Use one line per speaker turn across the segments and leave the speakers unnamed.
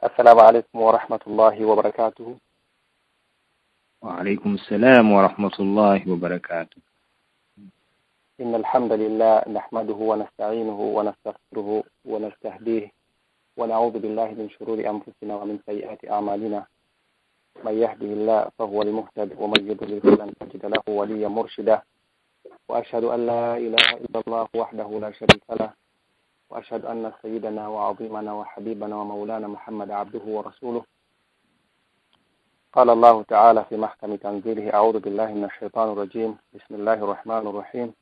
السلام عليكم ورحمة الله وبركاته.
وعليكم السلام ورحمة الله وبركاته.
إن الحمد لله نحمده ونستعينه ونستغفره ونستهديه ونعوذ بالله من شرور أنفسنا ومن سيئات أعمالنا. من يهده الله فهو المهتد ومن يضلل فلن تجد له وليا مرشدا. وأشهد أن لا إله إلا الله وحده لا شريك له وأشهد أن سيدنا وعظيمنا وحبيبنا ومولانا محمد عبده ورسوله. قال الله تعالى في محكم تنزيله: أعوذ بالله من الشيطان الرجيم. بسم الله الرحمن الرحيم.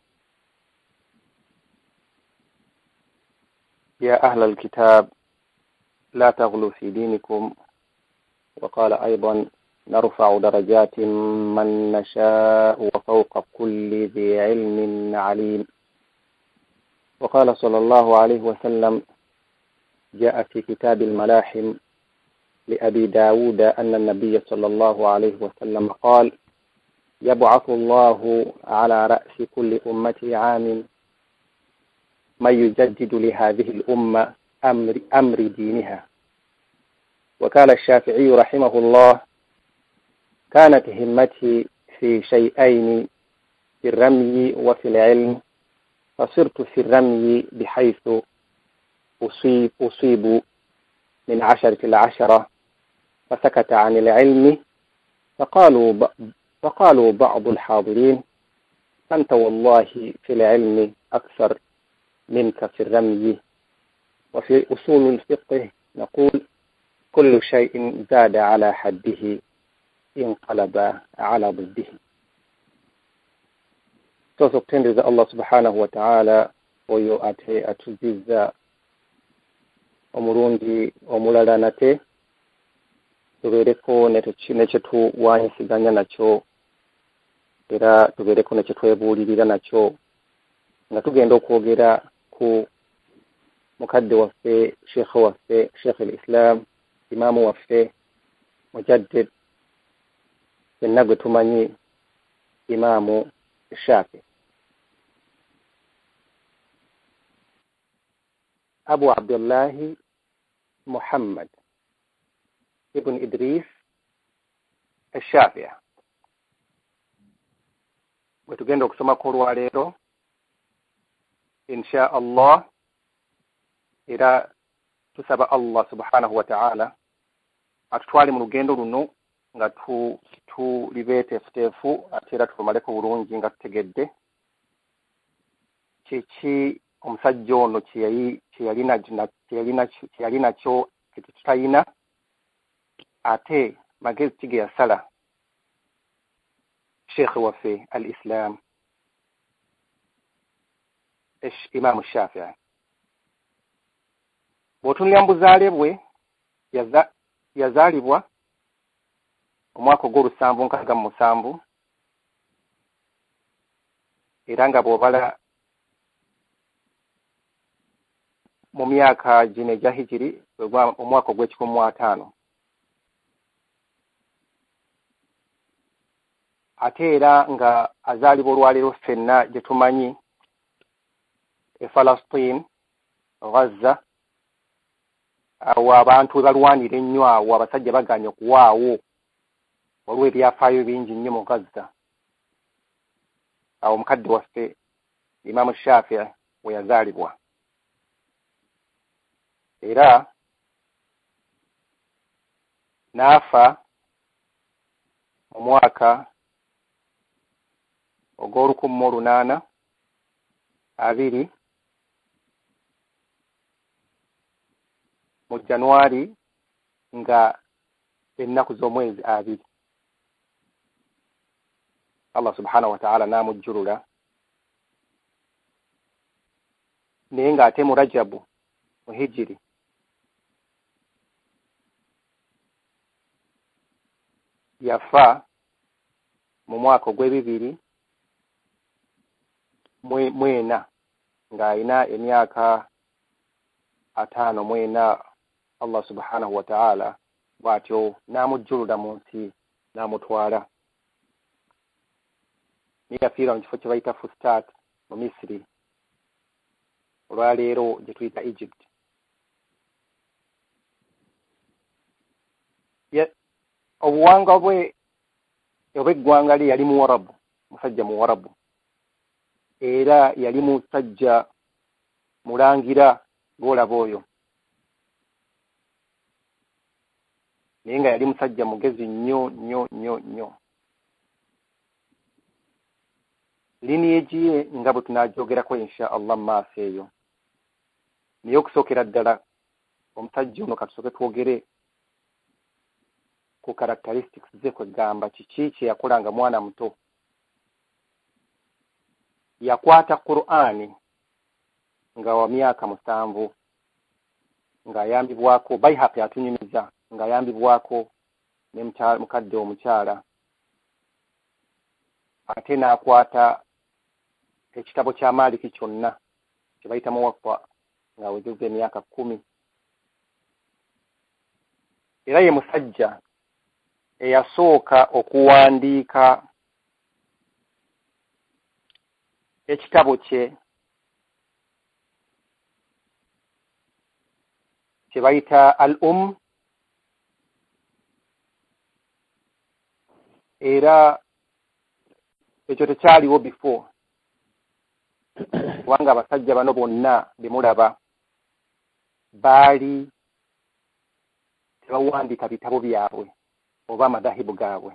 يا أهل الكتاب لا تغلوا في دينكم. وقال أيضا: نرفع درجات من نشاء وفوق كل ذي علم عليم. وقال صلى الله عليه وسلم: جاء في كتاب الملاحم لأبي داود أن النبي صلى الله عليه وسلم قال: يبعث الله على رأس كل أمة عام من يجدد لهذه الأمة أمر دينها. وقال الشافعي رحمه الله: كانت همتي في شيئين، في الرمي وفي العلم، فصرت في الرمي بحيث أصيب من 10 إلى 10، فسكت عن العلم. فقالوا بعض الحاضرين: أنت والله في العلم أكثر منك في الرمي. وفي أصول الفقه نقول: كل شيء زاد على حده انقلب على ضده. Tupendeza Allah subhanahu wa ta'ala oyo ate atuziza omulundi omulala nate tubeereko nekyetuwanyisiganya nakyo era tubeereko nekyetwebuulirira nakyo nga tugenda okwogera ku mukadde waffe sheekhe waffe Sheikh al-Islam imaamu waffe mujaddid yenna gwe tumanyi imaamu Shafi Abu Abdullahi Muhammad ibn Idris al-Shafi'i bwe tugenda okusomako olwaleero insha Allah, era tusaba Allah subhanahu wa ta'ala atutwale mu lugendo luno nga tuli beeteefuteefu ate era tumaleko bulungi nga tutegedde kiki omusajja ono kyeyali nakyo tetutayina, ate magezi ki ge yasala sheekhe waffe al-Islam Imaamu Shafi'i. Bw'otunulira mu buzaale bwe yazaalibwa omwaka ogw'Olusanvu era nga bw'obala mu myaka gino egya hijiri omwaka ogw'ekikumi ate era nga azaalibwa olwaleero ffenna gye tumanyi Palestine, Gaza, awo abantu we balwanira ennyo awo abasajja baganye okuwaawo waliwo ebyafaayo bingi nnyo mu Gaza. Awo mukadde waffe Imaamu Shafi'i we yazaalibwa era n'afa mu mwaka ogw'olukumu mu Januari nga ennaku z'omwezi 2. Allah subhanahu wa ta'ala n'amujjulula, naye ng'ate mu Rajabu mu hijiri yafa mu mwaka ogw'ebibiri ng'alina emyaka 54. Allah subhanahu wa ta'ala bw'atyo n'amujjulula mu nsi n'amutwala. Yafiira mu kifo kye bayita Fustat mu Misiri, olwaleero gye tuyita Egypt. obuwanga bwe obweggwanga lye yali muwarabu, musajja muwarabu, era yali musajja mulangira ng'olaba oyo, naye nga yali musajja mugezi nnyo nnyo nnyo nnyo. lineage ye nga bwe tunagyogerako insha Allah mu maaso eyo. Naye okusookera ddala omusajja ono katusooke twogere ku characteristics ze kwegamba kiki kye yakola nga mwana muto. Yakwata Qur'ani nga wa myaka 7 ng'ayambibwako, Bayhaqi atunyumiza ng'ayambibwako ne mukadde omukyala. Ate n'akwata ekitabo kya Maliki kyonna kye bayita Muwatta ng'awezezza emyaka 10. Era ye musajja eyasooka okuwandiika ekitabo kye bayita al-Umm, era ekyo tekyaliwo before, kubanga abasajja bano bonna bemulaba baali tebawandiika bitabo byabwe oba amadahibu gaabwe.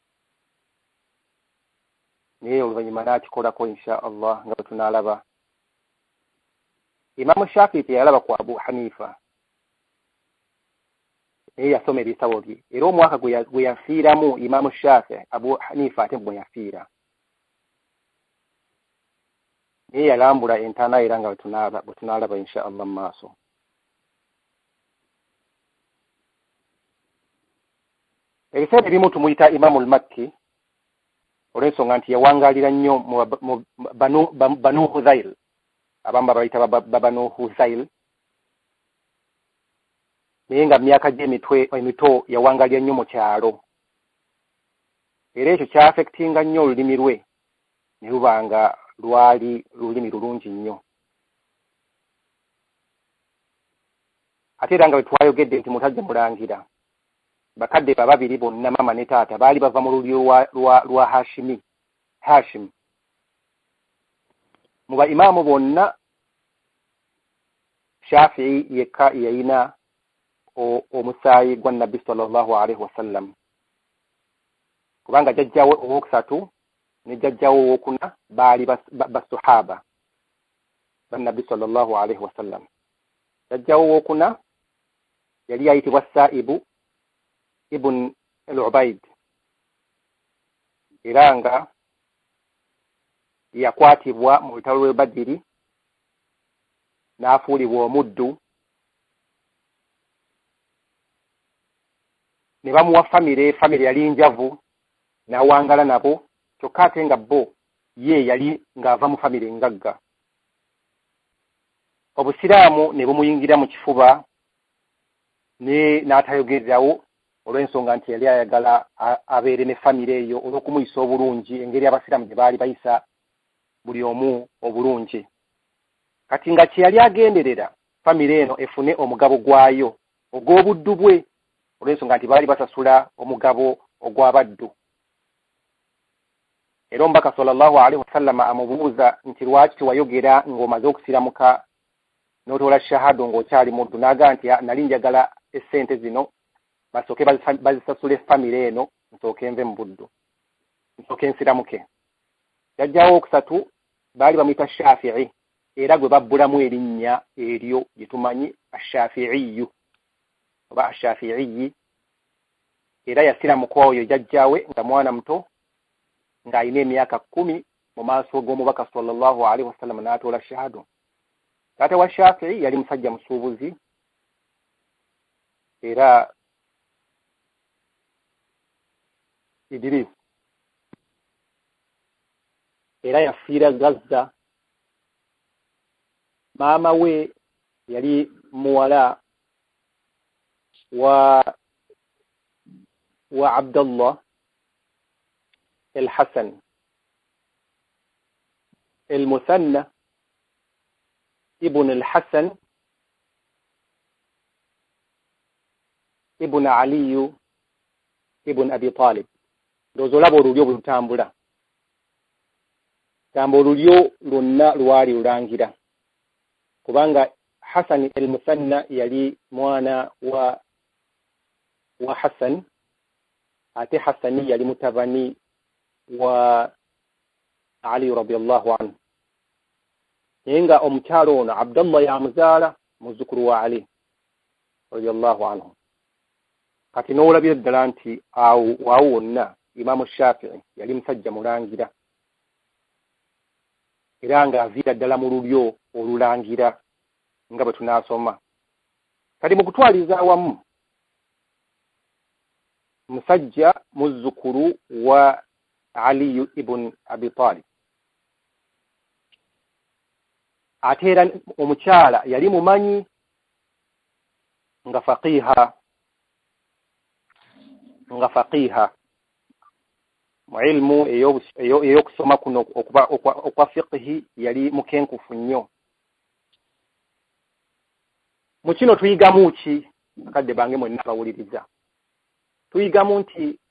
Naye oluvannyuma n'akikolako insha Allah nga tunaalaba. Imamu Shafi'i teyalaba ku Abu Hanifa, naye yasoma ebitabo bye, era omwaka gwe yafiiramu Imamu Shafi'i, Abu Hanifa ate bwe yafiira. Naye yalambula entaana era nga bwe tunaalaba insha Allah mu maaso. Ebiseera ebimu tumuyita Imamu al-Makki olw'ensonga nti yawangaalira nnyo mu Banu Huzayl, abamu bayita Banu Huzayl, naye nga myaka gye emito yawangaalira nnyo mu kyalo, era ekyo kyafekitinga nnyo olulimi lwe ne luba nga lwali lulimi lulungi nnyo. Ate era nga bwe twayogedde nti mutajja mulangira, bakadde babiri bonna, mama ne taata, baali bava mu lulyo lwa Hashim. Mu ba imaamu bonna Shafi'i yekka yayina omusaayi gwa Nabbi sallallahu alaihi wasallam, kubanga jjajjawe owookusatu ne jjajjawe owookuna baali basahaba ba Nabbi sallallahu alaihi wasallam. Jjajjawe owookuna yali yayitibwa Saibu ibn al-Ubaid, era nga yakwatibwa mu lutalo lw'e Badiri n'afuulibwa omuddu, ne bamuwa famire yali njavu n'awangala nabo, kyokka ate nga bo ye yali ng'ava mu famire engagga. Obusiraamu ne bumuyingira mu kifuba n'atayogererawo olw'ensonga nti yali ayagala abeere ne famire eyo olw'okumuyisa obulungi, engeri abasiraamu gye baali bayisa buli omu obulungi. Kati nga kye yali agenderera famire eno efune omugabo gwayo ogw'obuddu bwe, olw'ensonga nti baali basasula omugabo ogw'abaddu. Era omubaka sallallahu alaihi wasallam amubuuza nti lwaki tewayogera ng'omaze okusiramuka n'otoola shahado ng'okyali muddu? N'agaa nti nali njagala essente zino basooke bazisasule famire eno, nsooke nve mu buddu, nsooke nsiramuke. Jjajjawo owokusatu baali bamuyita Shafi'i, era gwe babbulamu erinnya eryo gye tumanyi Ashafi'iyu oba Ashafi'iyi. Era yasiramuka oyo jjajjawe nga mwana muto ng'alina emyaka 10 mu maaso g'omubaka sallallahu alaihi wasallam n'atoola shahado. Taata wa Shafi'i yali musajja musuubuzi, era Idris, era yafiira Gaza. Maama we yali muwala wa Abdullah al-Hasan al-Musanna ibn al-Hasan ibn Ali ibn Abi Talib ndozolabo olulyo bulutambula tamba olulyo lwonna lwali lulangira kubanga Hassan al-Musanna yali mwana wa Hassan ate Hassani yali mutabani wa Ali radiyallahu anhu yenga omukyalo ono Abdullah yamuzaala muzukuru wa Ali radiyallahu anhu kati n'olabira ddala nti awo wonna Imam Shafi'i yali musajja mulangira era nga aviira ddala mu lulyo olulangira nga bwe tunaasoma kati mu kutwaliza awamu musajja muzzukuru wa Ali ibn Abi Talib ate era omukyala yali mumanyi nga faqiha mu ilmu ey'okusoma kuno okwa fiqhi yali mukenkufu nnyo. Mu kino tuyigamu ki akadde bange mwenna bawuliriza? Tuyigamu nti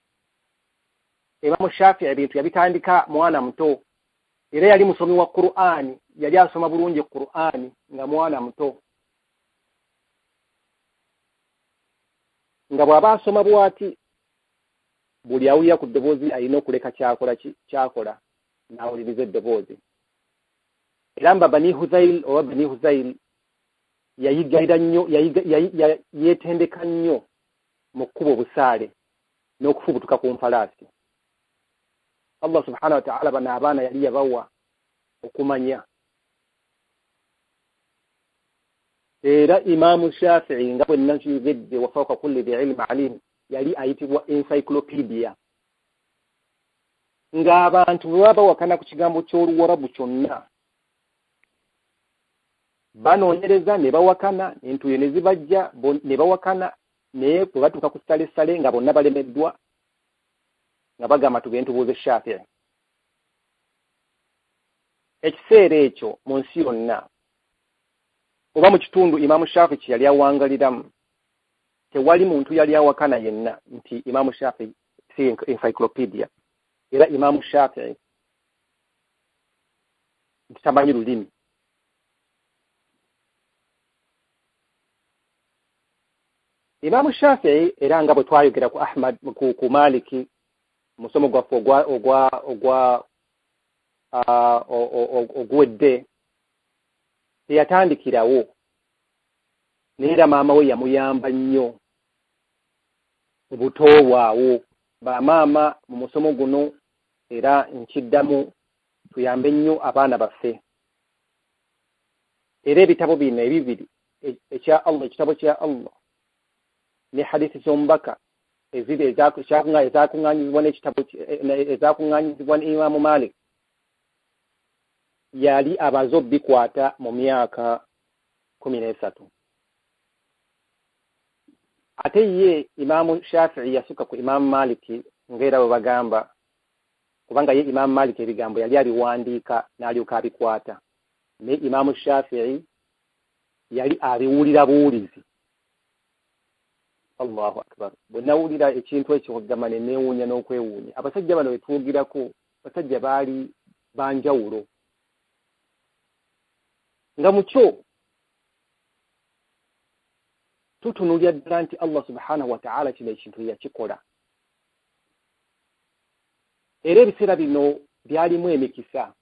Imam Shafi'i ebintu yabitandika mwana muto era yali musomi wa Qur'ani, yali asoma bulungi Qur'ani nga mwana muto. Nga bw'aba asoma bw'ati buli awulira ku ddoboozi alina okuleka kyakola n'awuliriza eddoboozi. Era mba Bani Huzayl oba Bani Huzayl yayigaira nnyo, yeetendeka nnyo mu kkuba obusaale n'okufubutuka ku nfalaasi. Allah subhanahu wa ta'ala bano abaana yali yabawa okumanya. Era Imam Shafi'i nga bwe nakiyogedde wa fawqa kulli dhi ilmi alim yali ayitibwa encyclopedia. Ng'abantu bwe baba wakana ku kigambo ky'Oluwarabu kyonna banoonyereza ne bawakana, entuuyo ne zibajja ne bawakana, naye bwe batuuka ku ssalessale nga bonna balemeddwa nga bagamba tugende tubuuze Shafi'i. Ekiseera ekyo mu nsi yonna oba mu kitundu Imam Shafi'i kye yali awangaliramu tewali muntu yali awakana yenna nti Imam Shafi'i si encyclopedia era Imam Shafi'i tamanyi lulimi. Imam Shafi'i era nga bwe twayogera ku Ahmad ku Maliki musomo gwaffe ogwedde teyatandikirawo neera maama we yamuyamba nnyo mu buto bwawo. Bamaama mu musomo guno era nkiddamu tuyambe nnyo abaana baffe. Era ebitabo bino ebibiri ekya Allah, ekitabo kya Allah ne hadithi z'omubaka eziri ezakuŋŋaanyizibwa n'ekitabo ezakuŋŋaanyizibwa ne Imaamu Malik yali abaze obbikwata mu myaka 13. Ate ye Imaamu Shafi'i yasukka ku Imaamu Maliki ng'era bwe bagamba, kubanga ye Imaamu Maliki ebigambo yali abiwandiika n'alyoka abikwata, naye Imaamu Shafi'i yali abiwulira buwulizi. Allahu akbar. Bwe nawulira ekintu ekyo kugamba ne neewuunya n'okwewuunya. Abasajja bano betwogirako basajja baali banjawulo. Nga mukyo tutunulira ddala nti Allah subhanahu wa ta'ala kino ekintu yakikola. Era ebiseera bino byalimu emikisa.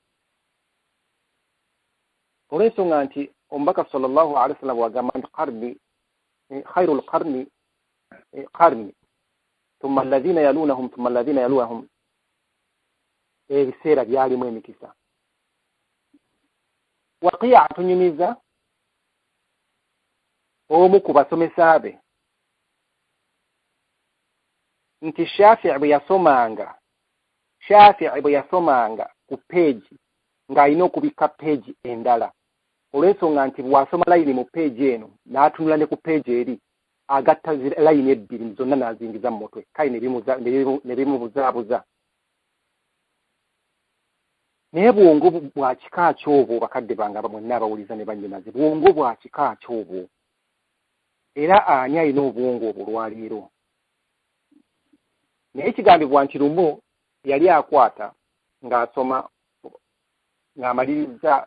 Olw'ensonga nti omubaka sallallahu alaihi wasallam wagamba nti khairul qarni thumma alladhina yalunahum thumma alladhina yalunahum. Ebiseera byalimu emikisa. Waqi'a tunyumiza omu ku basomesa be nti Shafi'i bwe yasomanga ku peegi ng'alina okubika peegi endala, olw'ensonga nti bw'asoma layini mu peegi eno n'atunula ne ku peegi eri agatta layini ebbiri zonna n'azingiza mu mutwe, kale ne bimubuzaabuza. Naye bwongo bwa kika ky'obwo bakadde bange mwenna abawuliza ne bannyinaze, bwongo bwa kika ky'obwo era ani alina obwongo obwo lwaleero? naye ekigambibwa nti lumu yali akwata ng'asoma ng'amaliriza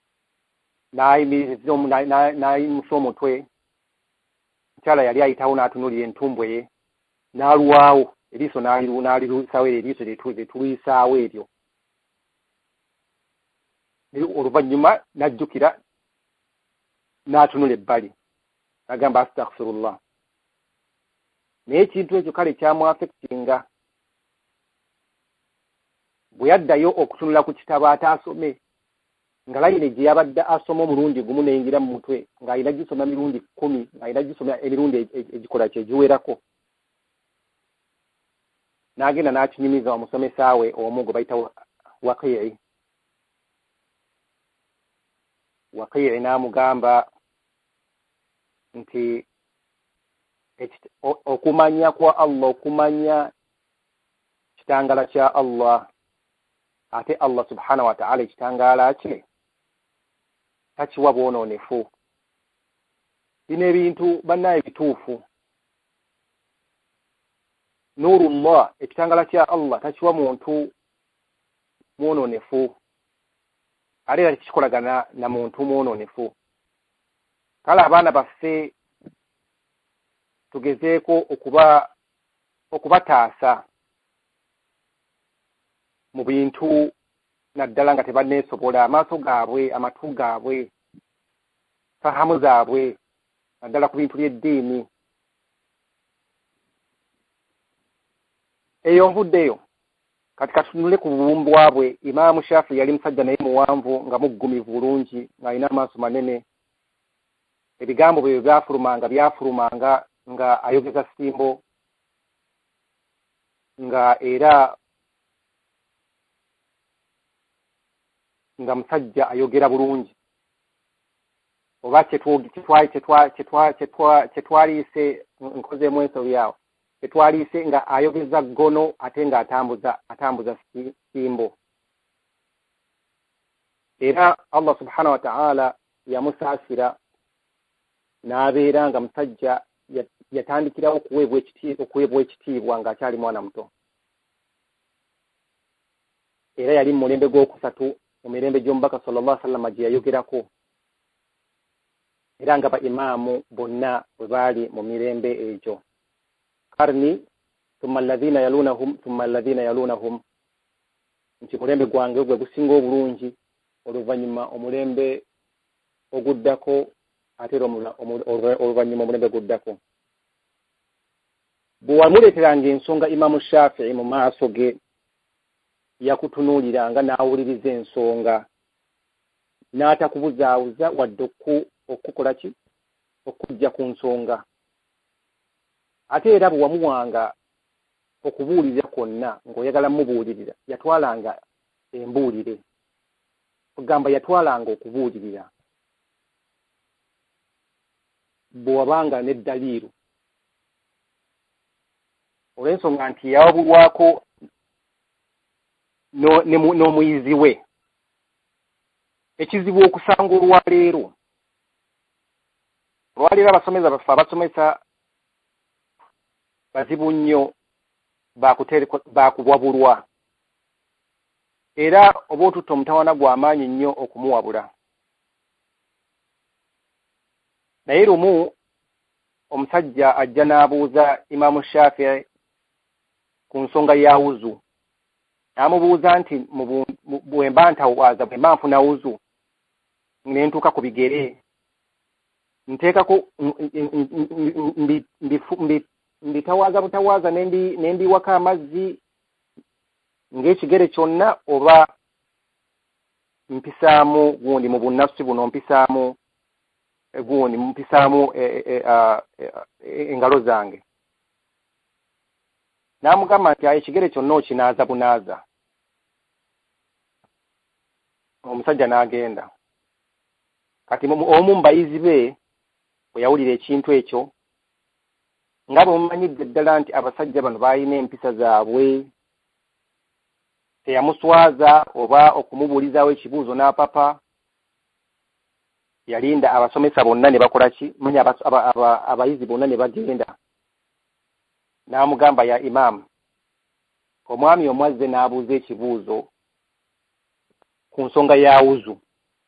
n'ayimusa omutwe, mukyala yali ayitawo n'atunuulira entumbwe ye n'alwawo eriiso n'aliruusawo eriiso lyetuluyisaawo eryo. Oluvannyuma n'ajjukira n'atunula ebbali n'agamba astaghfirullah. Naye ekintu ekyo kale kyamwafekitinga. Bwe yaddayo okutunula ku kitabo ataasome, nga layini gye yabadde asoma omulundi gumu neyingira mu mutwe ng'alina gisoma mirundi 10, ng'alina gisoma emirundi egikola kyegiwerako. N'agenda n'akinyumiza omusomesa we omu gwe bayita Waqi'i n'amugamba nti okumanya kwa Allah, okumanya kitangala kya Allah, ate Allah subhanahu wa ta'ala ekitangala kye takiwa bwonoonefu. Bino ebintu bannaye bituufu. Nurullah, ekitangala kya Allah takiwa muntu mwonoonefu, ate era tekikolagana na muntu mwonoonefu. Kale abaana baffe tugezeeko okubataasa mu bintu naddala nga tebanneesobola, amaaso gaabwe, amatu gaabwe, fahamu zaabwe naddala ku bintu by'eddiini. Eyo nvuddeyo kati katunule ku buwumbwa bwe. Imaamu Shafi yali musajja naye muwanvu nga muggumivu bulungi ng'alina amaaso manene. Ebigambo bye byafulumanga nga ayogeza ssimbo, nga era nga musajja ayogera bulungi. Oba kyetwaliise nkozeemu ensobi awo, kyetwaliise nga ayogeza ggono ate nga atambuza ssimbo. Era Allah subhanahu wa ta'ala yamusaasira n'abeera nga musajja yatandikirawo okuweebwa ekitiibwa ng'akyali mwana muto. Era yali mu mulembe gw'okusatu mu mirembe gy'omubaka sallallahu alaihi wasallam gye yayogerako, era nga ba imaamu bonna bwe baali mu mirembe egyo. Karni thumma alladhina yalunahum, nti mulembe gwange gwe gusinga obulungi, oluvannyuma omulembe oguddako, ate oluvannyuma omulembe guddako. Bwe wamuleeteranga ensonga Imaamu Shafi'i mu maaso ge, yakutunuuliranga n'awuliriza ensonga, n'atakubuzaabuza wadde okukola ki, okujja ku nsonga. Ate era bwe wamuwanga okubuulirira kwonna ng'oyagala mubuulirira, yatwalanga embuulire, kugamba yatwalanga okubuulirira. Bwe wabanga n'eddaliiru, olw'ensonga nti yawabulwako n'omuyizi we. Ekizibu okusanga olwaleero abasomesa baffe abasomesa bazibu nnyo, baakubwabulwa, era oba otutta omutawana gw'amaanyi nnyo okumuwabula. Naye lumu omusajja ajja n'abuuza Imaamu Shafi'i ku nsonga ya wuzu. N'amubuuza nti bwe mba ntawaaza, bwe mba nfuna wuzu ne ntuuka ku bigere, nteekako mbitawaaza butawaaza ne mbiwako amazzi ng'ekigere kyonna, oba mpisaamu gundi mu bunnafsi buno, mpisaamu gundi, mpisaamu engalo zange. N'amugamba nti ekigere kyonna okinaaza bunaaza. Omusajja n'agenda. Kati omu mu bayizi be bwe yawulira ekintu ekyo, nga bwe mumanyidde ddala nti abasajja bano baalina empisa zaabwe, teyamuswaza oba okumubuulizaawo ekibuuzo n'apapa, yalinda abasomesa bonna ne bakola ki, manya abayizi bonna ne bagenda. N'amugamba, ya Imaamu, omwami omwazze n'abuuza ekibuuzo ku nsonga ya wuzu,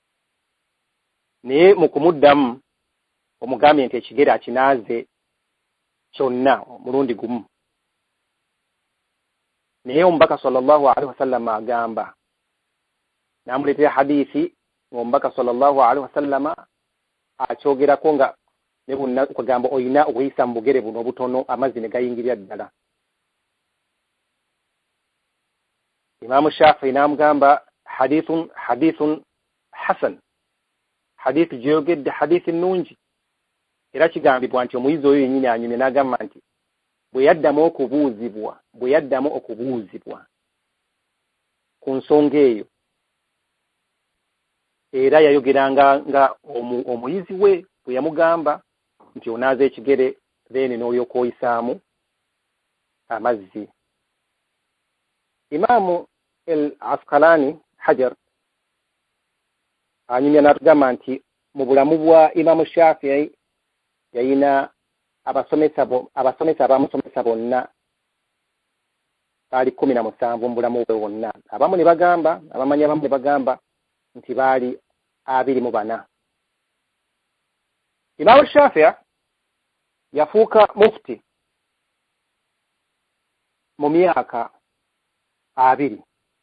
naye mu kumuddamu omugambye nti ekigere akinaaze kyonna omulundi gumu. Naye omubaka sallallahu alaihi wasallam agamba, n'amuleetera hadiisi ng'omubaka sallallahu alaihi wasallam akyogerako nga ne bonna okugamba oyina okuyisa mu bugere buno obutono amazzi ne gayingirira ddala. Imaamu Shafii n'amugamba hadithun hasan, hadithi gyeyogedde, hadithi nnungi. Era kigambibwa nti omuyizi oyo yennyini anyumye n'agamba nti bwe yaddamu okubuuzibwa ku nsonga eyo, era yayogeranga nga omuyizi we bwe yamugamba nti onaaza ekigere then n'olyoka oyisaamu amazzi. Imaamu al-Asqalani Hajar anyumya n'atugamba nti mu bulamu bwa Imaamu Shafii yayina abasomesa abamusomesa bonna baali 17 mu bulamu bwe bwonna. Abamu ne bagamba, abamanyi abamu ne bagamba nti baali 24. Imaamu Shafii yafuuka mufti mu myaka 2.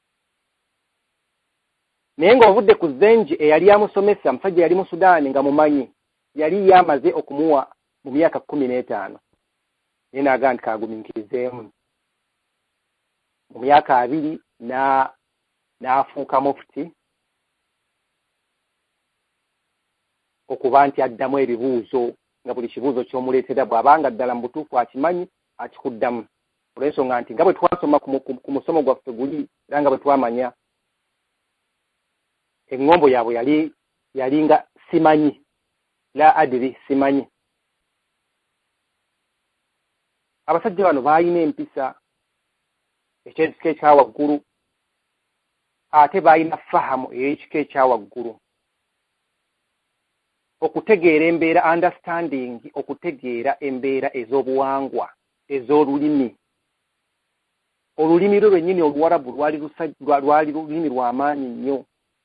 Naye ng'ovudde ku Zenji eyali amusomesa, musajja yali mu Sudaani nga mumanyi, yali yamaze okumuwa mu myaka 15. Naye n'agamba nti kagumiikirizeemu. Mu myaka 2 n'afuuka mufti okuba nti addamu ebibuuzo, nga buli kibuuzo ky'omuleetera bw'abanga ddala mu butuufu akimanyi akikuddamu. Olw'ensonga nti nga bwe twasoma ku musomo gwaffe guli era nga bwe twamanya, eŋŋombo yaabwe yali nga simanyi, la adiri, simanyi. Abasajja bano baalina empisa ekyekika ekya waggulu, ate baalina fahamu ey'ekika ekya waggulu. Okutegeera embeera, understanding, okutegeera embeera ez'obuwangwa, ez'olulimi. Olulimi lwe lwennyini Oluwarabu lwali lulimi lw'amaanyi nnyo,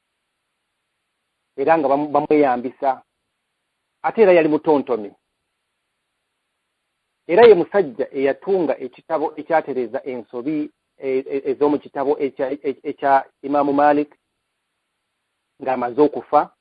era nga bamweyambisa. Ate era yali mutontomi. Era ye musajja eyatunga ekitabo ekyatereza ensobi ez'omu kitabo ekya Imaamu Malik ng'amaze okufa,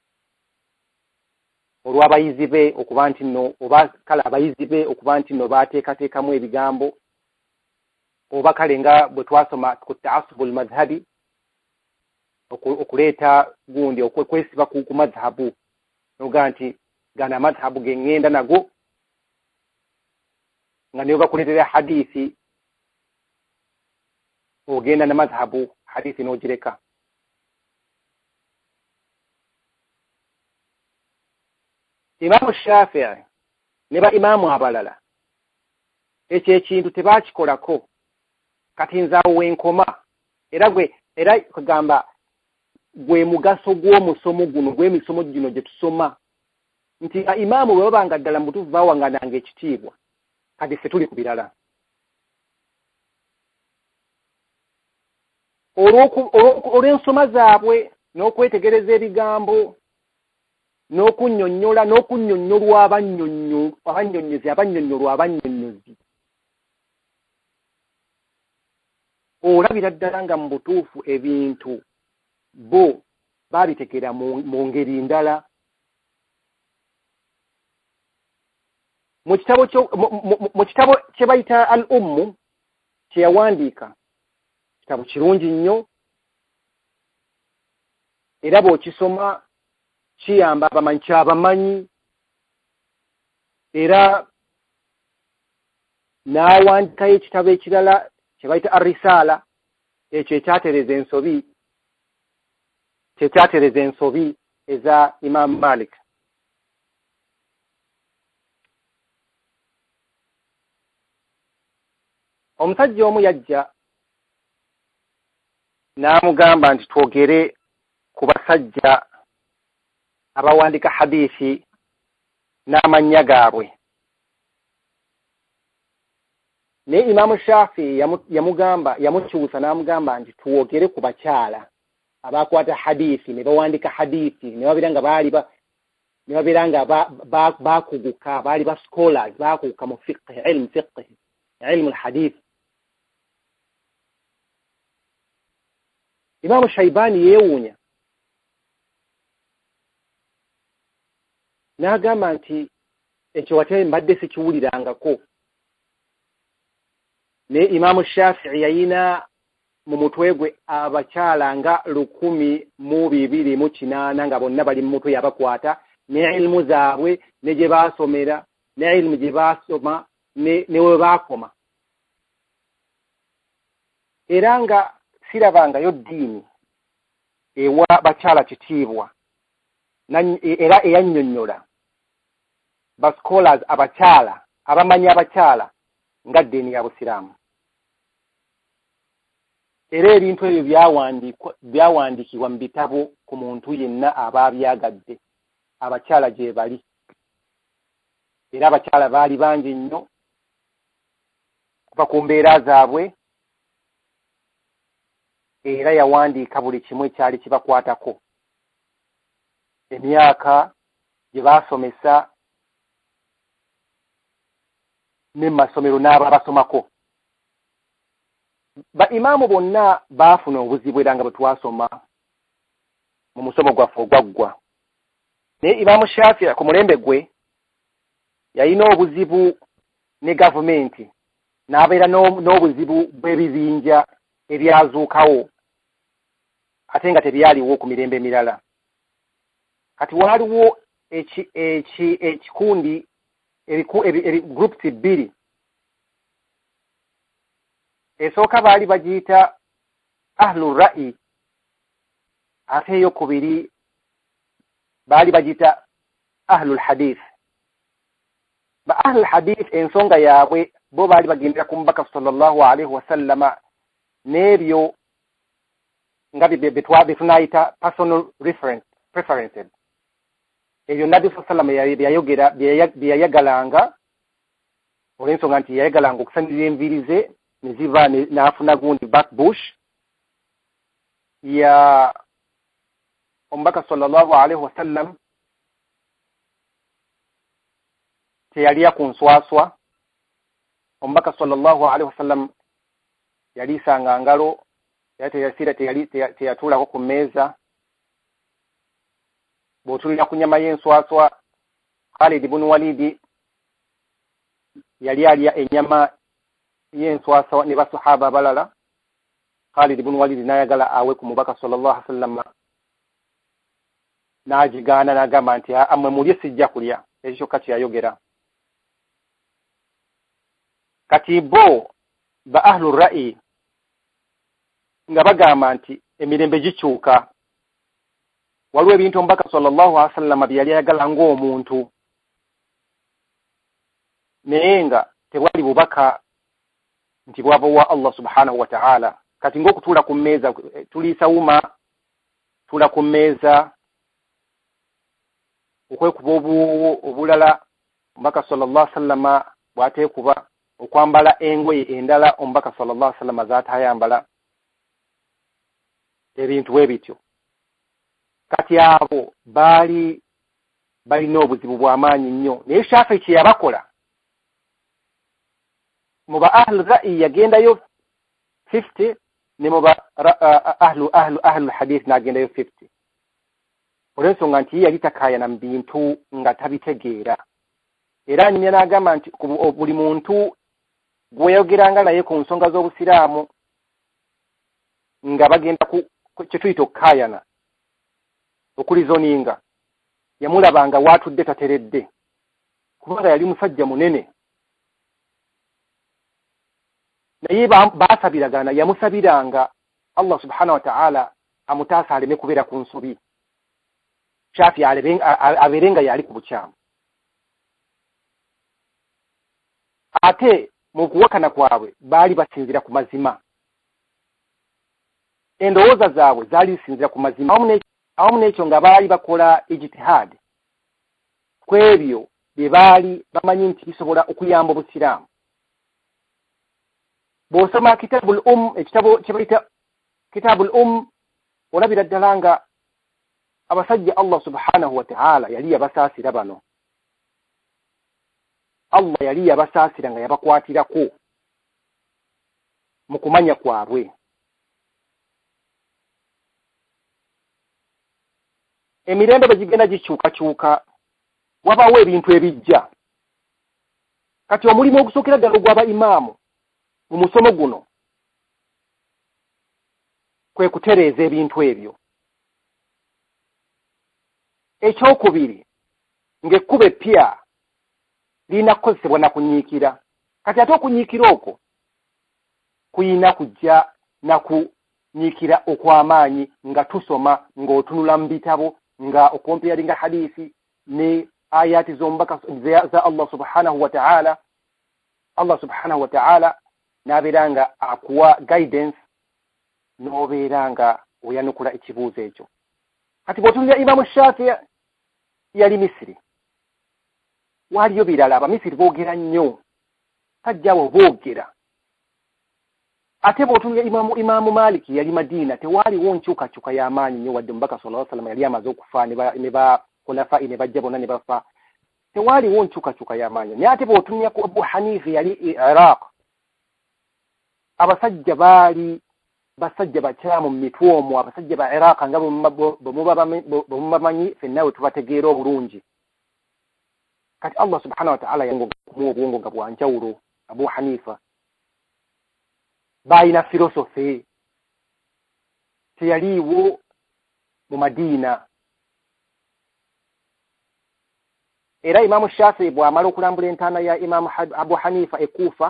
olw'abayizi be okuba nti nno, oba kale abayizi be okuba nti nno baateekateekamu ebigambo, oba kale nga bwe twasoma ku ta'assubul madhhabi, okuleeta gundi okwesiba ku madhhabu, noga nti gana madhhabu ge ŋŋenda nago, nga niyo gakuleetera hadiisi ogenda na madhhabu, hadiisi n'ogireka. Imaamu Shafii ne ba imaamu abalala ekyo ekintu tebaakikolako. Kati nzaawo wenkoma, era kugamba gwe mugaso gw'omusomo guno, gw'emisomo gino gye tusoma, nti imaamu bwe babanga ddala mu butuufu baawangananga ekitiibwa, kati ffe tuli ku birala. Olw'ensoma zaabwe n'okwetegereza ebigambo, n'okunnyonnyolwa abannyonnyozi, olabira ddala nga mu butuufu ebintu bo baabitegeera mu ngeri ndala. Mu kitabo kye bayita al-Ummu kye yawandiika, kitabo kirungi nnyo, era bw'okisoma kiyamba abamanyi, era n'awandiikayo ekitabo ekirala kye bayita ar-Risaala, ekyo ekyatereza ensobi eza Imam Malik. Omusajja omu yajja n'amugamba nti twogere ku basajja abawandiika hadiisi n'amannya gaabwe. ne Imam Shafi yamugamba yamukyusa n'amugamba nti tuwogere ku bakyala abakwata hadithi ne bawandika hadithi ne babiranga bakuguka bali ba scholars bakuguka mu fiqh ilm al-hadith. Imam Shaybani yewunya n'agamba nti ekyo wate mbadde sikiwulirangako. Ne Imam Shafi'i yayina mu mutwe gwe abakyala nga 128 nga bonna bali mu mutwe yabakwata ne ilmu zaabwe ne gye baasomera ne ilmu gye baasoma ne we baakoma. Era nga sirabangayo ddiini ewa bakyala kitiibwa era eyannyonnyola ba scholars abakyala abamanyi abakyala nga ddiini ya Busiraamu. Era ebintu ebyo byawandikibwa mu bitabo ku muntu yenna aba byagadde abakyala gye bali. Era abakyala baali bangi nnyo kuva ku mbeera zaabwe, era yawandiika buli kimu ekyali kibakwatako, emyaka gye baasomesa ne mu masomero n'aba basomako. Ba imaamu bonna baafuna obuzibu era nga bwe twasoma mu musomo gwaffe ogwaggwa. Naye Imaamu Shaafi'i ku mulembe gwe yalina obuzibu ne gavumenti n'abeera n'obuzibu bw'ebibinja ebyazuukawo ate nga tebyaliwo ku mirembe emirala. Kati waaliwo ekikundi groups bbiri. Esooka baali bagiyita Ahlul Ra'i ate eyokubiri baali bagiyita Ahlul Hadith. Ba Ahlul Hadith ensonga yaabwe bo baali bagendera ku Mubaka sallallahu alaihi wasallama n'ebyo nga betunayita personal preferences. Ebyo Nabbi sallallahu byeyayagalanga olw'ensonga nti yayagalanga okusanirira enviiri ze neziva n'afuna gundi backbush ya Omubaka sallallahu alaihi wasallam teyaliya ku nswaswa. Omubaka sallallahu alaihi wasallam yalisanga ngalo teyatuulako ku mmeeza. Bw'otulira ku nnyama y'enswaswa, Khalid ibn Walid yali alya ennyama y'enswaswa ne basahaba abalala. Khalid ibn Walid n'ayagala awe ku Mubaka sallallahu alaihi wasallam, n'agigaana n'agamba nti amwe mulye sijja kulya. Ekyo kyokka kyeyayogera. Kati bo ba Ahlur Ra'i nga bagamba nti emirembe gikyuka, waliwo ebintu Omubaka sallallahu alaihi wasallam bye yali ayagala ng'omuntu naye nga tebwali bubaka nti bwava wa Allah subhanahu wa ta'ala. Kati ng'okutuula ku mmeeza, tuliisa wuma, tuula ku mmeeza, okwekuba obulala Omubaka sallallahu alaihi wasallam bw'ateekuba, okwambala engoye endala Omubaka sallallahu alaihi wasallam zaatayambala, ebintu bwe bityo. Kati abo balina obuzibu bw'amaanyi nnyo. Naye Shaafi'i kye yabakola, mu ba Ahlul Ra'i yagendayo 50 ne mu ba Ahlul Hadith n'agendayo 50. Olw'ensonga nti yali takaayana mu bintu nga tabitegeera. Era nyina n'agamba nti buli muntu gweyogeranga naye ku nsonga z'Obusiraamu nga bagenda kye tuyita okukaayana, okulizoninga, yamulabanga waatudde tateredde, kubanga yali musajja munene. Naye baasabiragana, yamusabiranga Allah subhanahu wa ta'ala amutaasa aleme kubeera ku nsobi, Shaafi abeerenga yali ku bukyamu. Ate mu kuwakana kwabwe baali basinzira ku mazima, endowooza zaabwe zaali zisinzira ku mazima. Awamu n'ekyo nga baali bakola ijtihad ku ebyo bye baali bamanyi nti bisobola okuyamba Obusiraamu. bw'osoma kitabul ekitabo kye bayita kitabul olabira ddala nga abasajja Allah subhanahu wa ta'ala yali yabasaasira bano. Allah yali yabasaasira nga yabakwatirako mu kumanya kwabwe. Emirembe bwe gigenda gikyukakyuka wabaawo ebintu ebijja. Kati omulimu ogusookera ddala ogw'aba imaamu mu musomo guno kwe kutereeza ebintu ebyo. Ekyokubiri ng'ekkuba eppya lirina kukozesebwa na kunyiikira. Kati ate okunyiikira okwo kuyina kujja na kunyiikira okw'amaanyi nga tusoma ng'otunula mu bitabo nga okompeyaringa hadiisi ne ayati z'omubaka za Allah subhanahu wa ta'ala. Allah subhanahu wa ta'ala n'abeera nga akuwa guidance n'obeera nga oyanukula ekibuuzo ekyo. Kati bw'otunulira Imaamu Shaafi'i yali Misiri. Waliyo birala Abamisiri boogera nnyo. Kajjabo boogera. Ate bw'otunulira Imaamu Maliki yali Madiina tewaaliwo nkyukakyuka y'amaanyi nnyo wadde Omubaka sallallahu alayhi wa sallam yali amaze okufa ne ba khulafa'i ne bajja bonna ne bafa. Tewaaliwo nkyukakyuka y'amaanyi. Naye ate bw'otunulira ku Abu Hanifa yali Iraq. Abasajja baali basajja bakyamu mu mitwe omwo, abasajja ba Iraq nga bwe mubamanyi ffenna we tubategeera obulungi. Kati Allah subhanahu wa ta'ala yangomu obwongo nga bwanjawulo. Abu Hanifa baalina filosofe teyaliiwo mu Madiina. Era Imaamu Shaafi'i bw'amala okulambula entaana ya Imaamu Abu Hanifa ekuufa,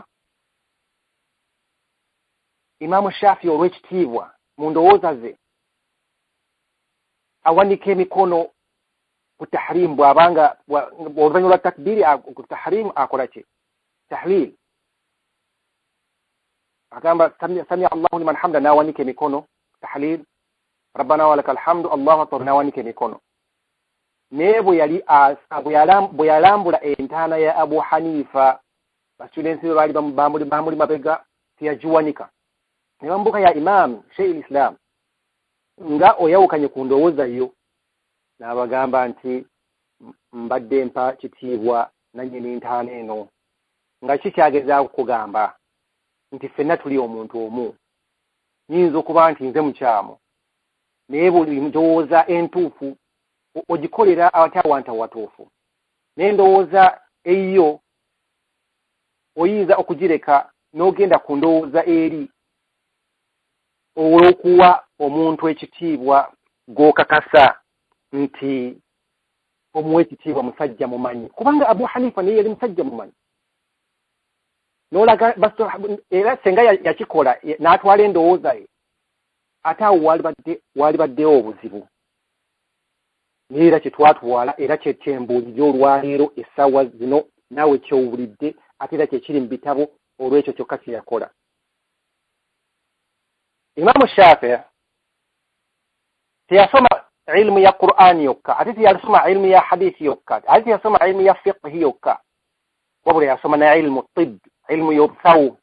Imaamu Shaafi'i olw'ekitiibwa mu ndowooza ze awanika emikono ku tahrim bw'abanga oluvannyuma lwa takbiri ku tahrim akola ki? Tahlil. Agamba samia Allahu liman hamda n'awanika emikono. Tahlil. Rabbana wa lakal hamdu Allahu akbar n'awanika emikono. Naye bwe yalambula entaana ya Abu Hanifa bastudents be baali bamuli mabega teyagiwanika. Ne bambuka ya Imam Sheikh Islam nga oyawukanye ku ndowooza yo n'abagamba nti mbadde mpa kitiibwa nannyini ntaana eno nga kikyagezaako kugamba nti ffenna tuli omuntu omu. Nyinza okuba nti nze mukyamu naye buli ndowooza entuufu ogikolera awatawanta watuufu. Naye ndowooza eyo oyinza okugireka n'ogenda ku ndowooza eri olw'okuwa omuntu ekitiibwa gw'okakasa nti omuwa ekitiibwa musajja mumanyi. Kubanga Abu Hanifa naye yali musajja mumanyi. N'olaga era senga yakikola n'atwala endowooza ye ate awo waali baddewo obuzibu. Naye era kyetwatwala era kyekyembuulira olwaleero essaawa zino naawe kyowulidde ate era kyekiri mu bitabo olw'ekyo kyokka kye yakola. Imaamu Shaafi'i teyasoma ilmu ya Qur'ani yokka ate teyasoma ilmu ya hadiisi yokka ate teyasoma ilmu ya fiqhi yokka wabula yasoma na ilmu tibb, ilmu y'obusawo,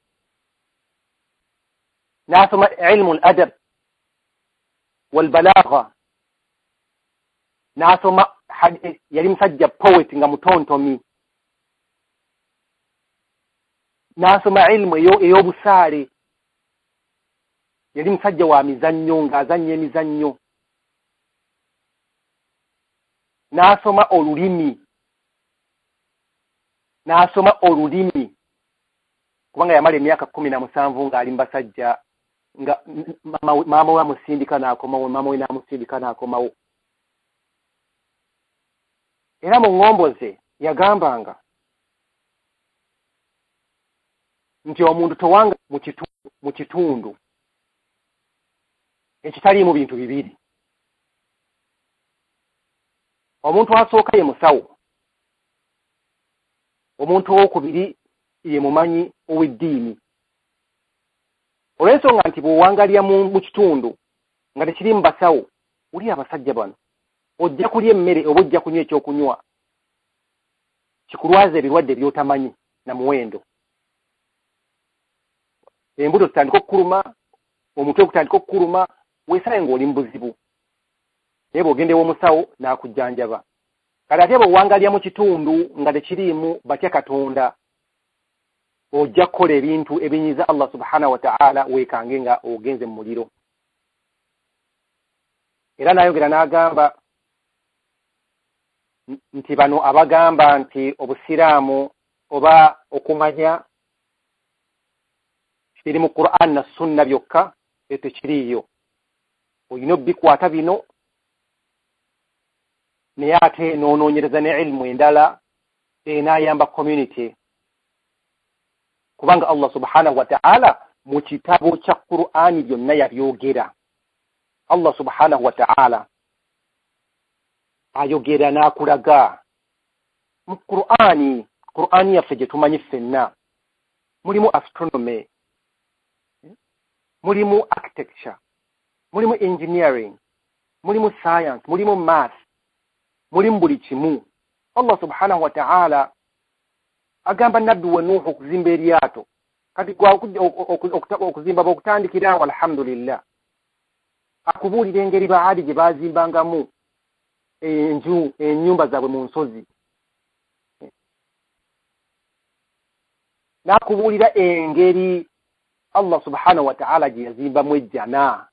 n'asoma ilmu al-adab wal-balagha, n'asoma yali musajja poet nga mutontomi, n'asoma ilmu ey'obusaale, yali musajja wa mizannyo ng'azannya emizannyo, n'asoma olulimi kubanga yamala emyaka 17 ng'ali mu basajja nga maama we amusindika n'akomawo, maama we n'amusindika n'akomawo. Era mu ngombo ze yagambanga nti omuntu towanga mu kitundu ekitaliimu bintu bibiri. Omuntu asooka ye musawo, omuntu owokubiri ye mumanyi ow'eddiini. Olw'ensonga nti bw'owangalya mu kitundu nga tekirimu basawo, oli abasajja bano ojja kulya emmere oba ojja kunywa ekyokunywa kikulwaza ebirwadde by'otamanyi na muwendo. embuto zitandika okukuluma, omutwe gutandika okukuluma, weesalaye ng'oli mu buzibu. Naye bw'ogendewo omusawo n'akujjanjaba. Kati ate bw'owangalya mu kitundu nga tekiriimu batya Katonda, ojja kukola ebintu ebinyiza Allah subhanahu wa ta'ala weekange nga ogenze mu muliro. Era n'ayogera n'agamba nti bano abagamba nti obusiraamu oba okumanya kiri mu Qur'an na Sunna byokka, tekiriiyo. Olina obbikwata bino naye ate n'onoonyereza ne ilmu endala enaayamba community. Kubanga Allah subhanahu wa ta'ala mu kitabo kya Qur'ani byonna yabyogera. Allah subhanahu wa ta'ala ayogera n'akulaga mu Qur'ani yaffe gye tumanyi ffenna. Mulimu astronomy, mulimu architecture, mulimu engineering, mulimu science, mulimu math, mulimu buli kimu. Allah subhanahu wa ta'ala agamba nabbi we Nuhu okuzimba eryato. Kati okuzimba bw'okutandikira alhamdulillah. Akubuulira engeri Baadi gye baazimbangamu ennyumba zaabwe mu nsozi. N'akubuulira engeri Allah subhanahu wa ta'ala gye yazimbamu ejjana.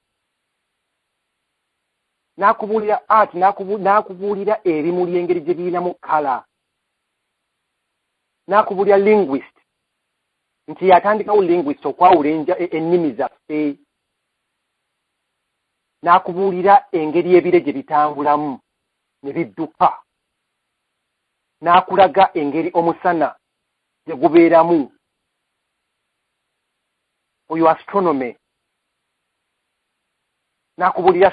N'akubuulira art, n'akubuulira ebimuli engeri gye birinamu kala. N'akubuulira linguist nti yatandikawo linguist okwawula ennimi zaffe. N'akubuulira engeri ebire gye bitambulamu ne bidduka. N'akulaga engeri omusana gye gubeeramu. Oyo astronomy. N'akubuulira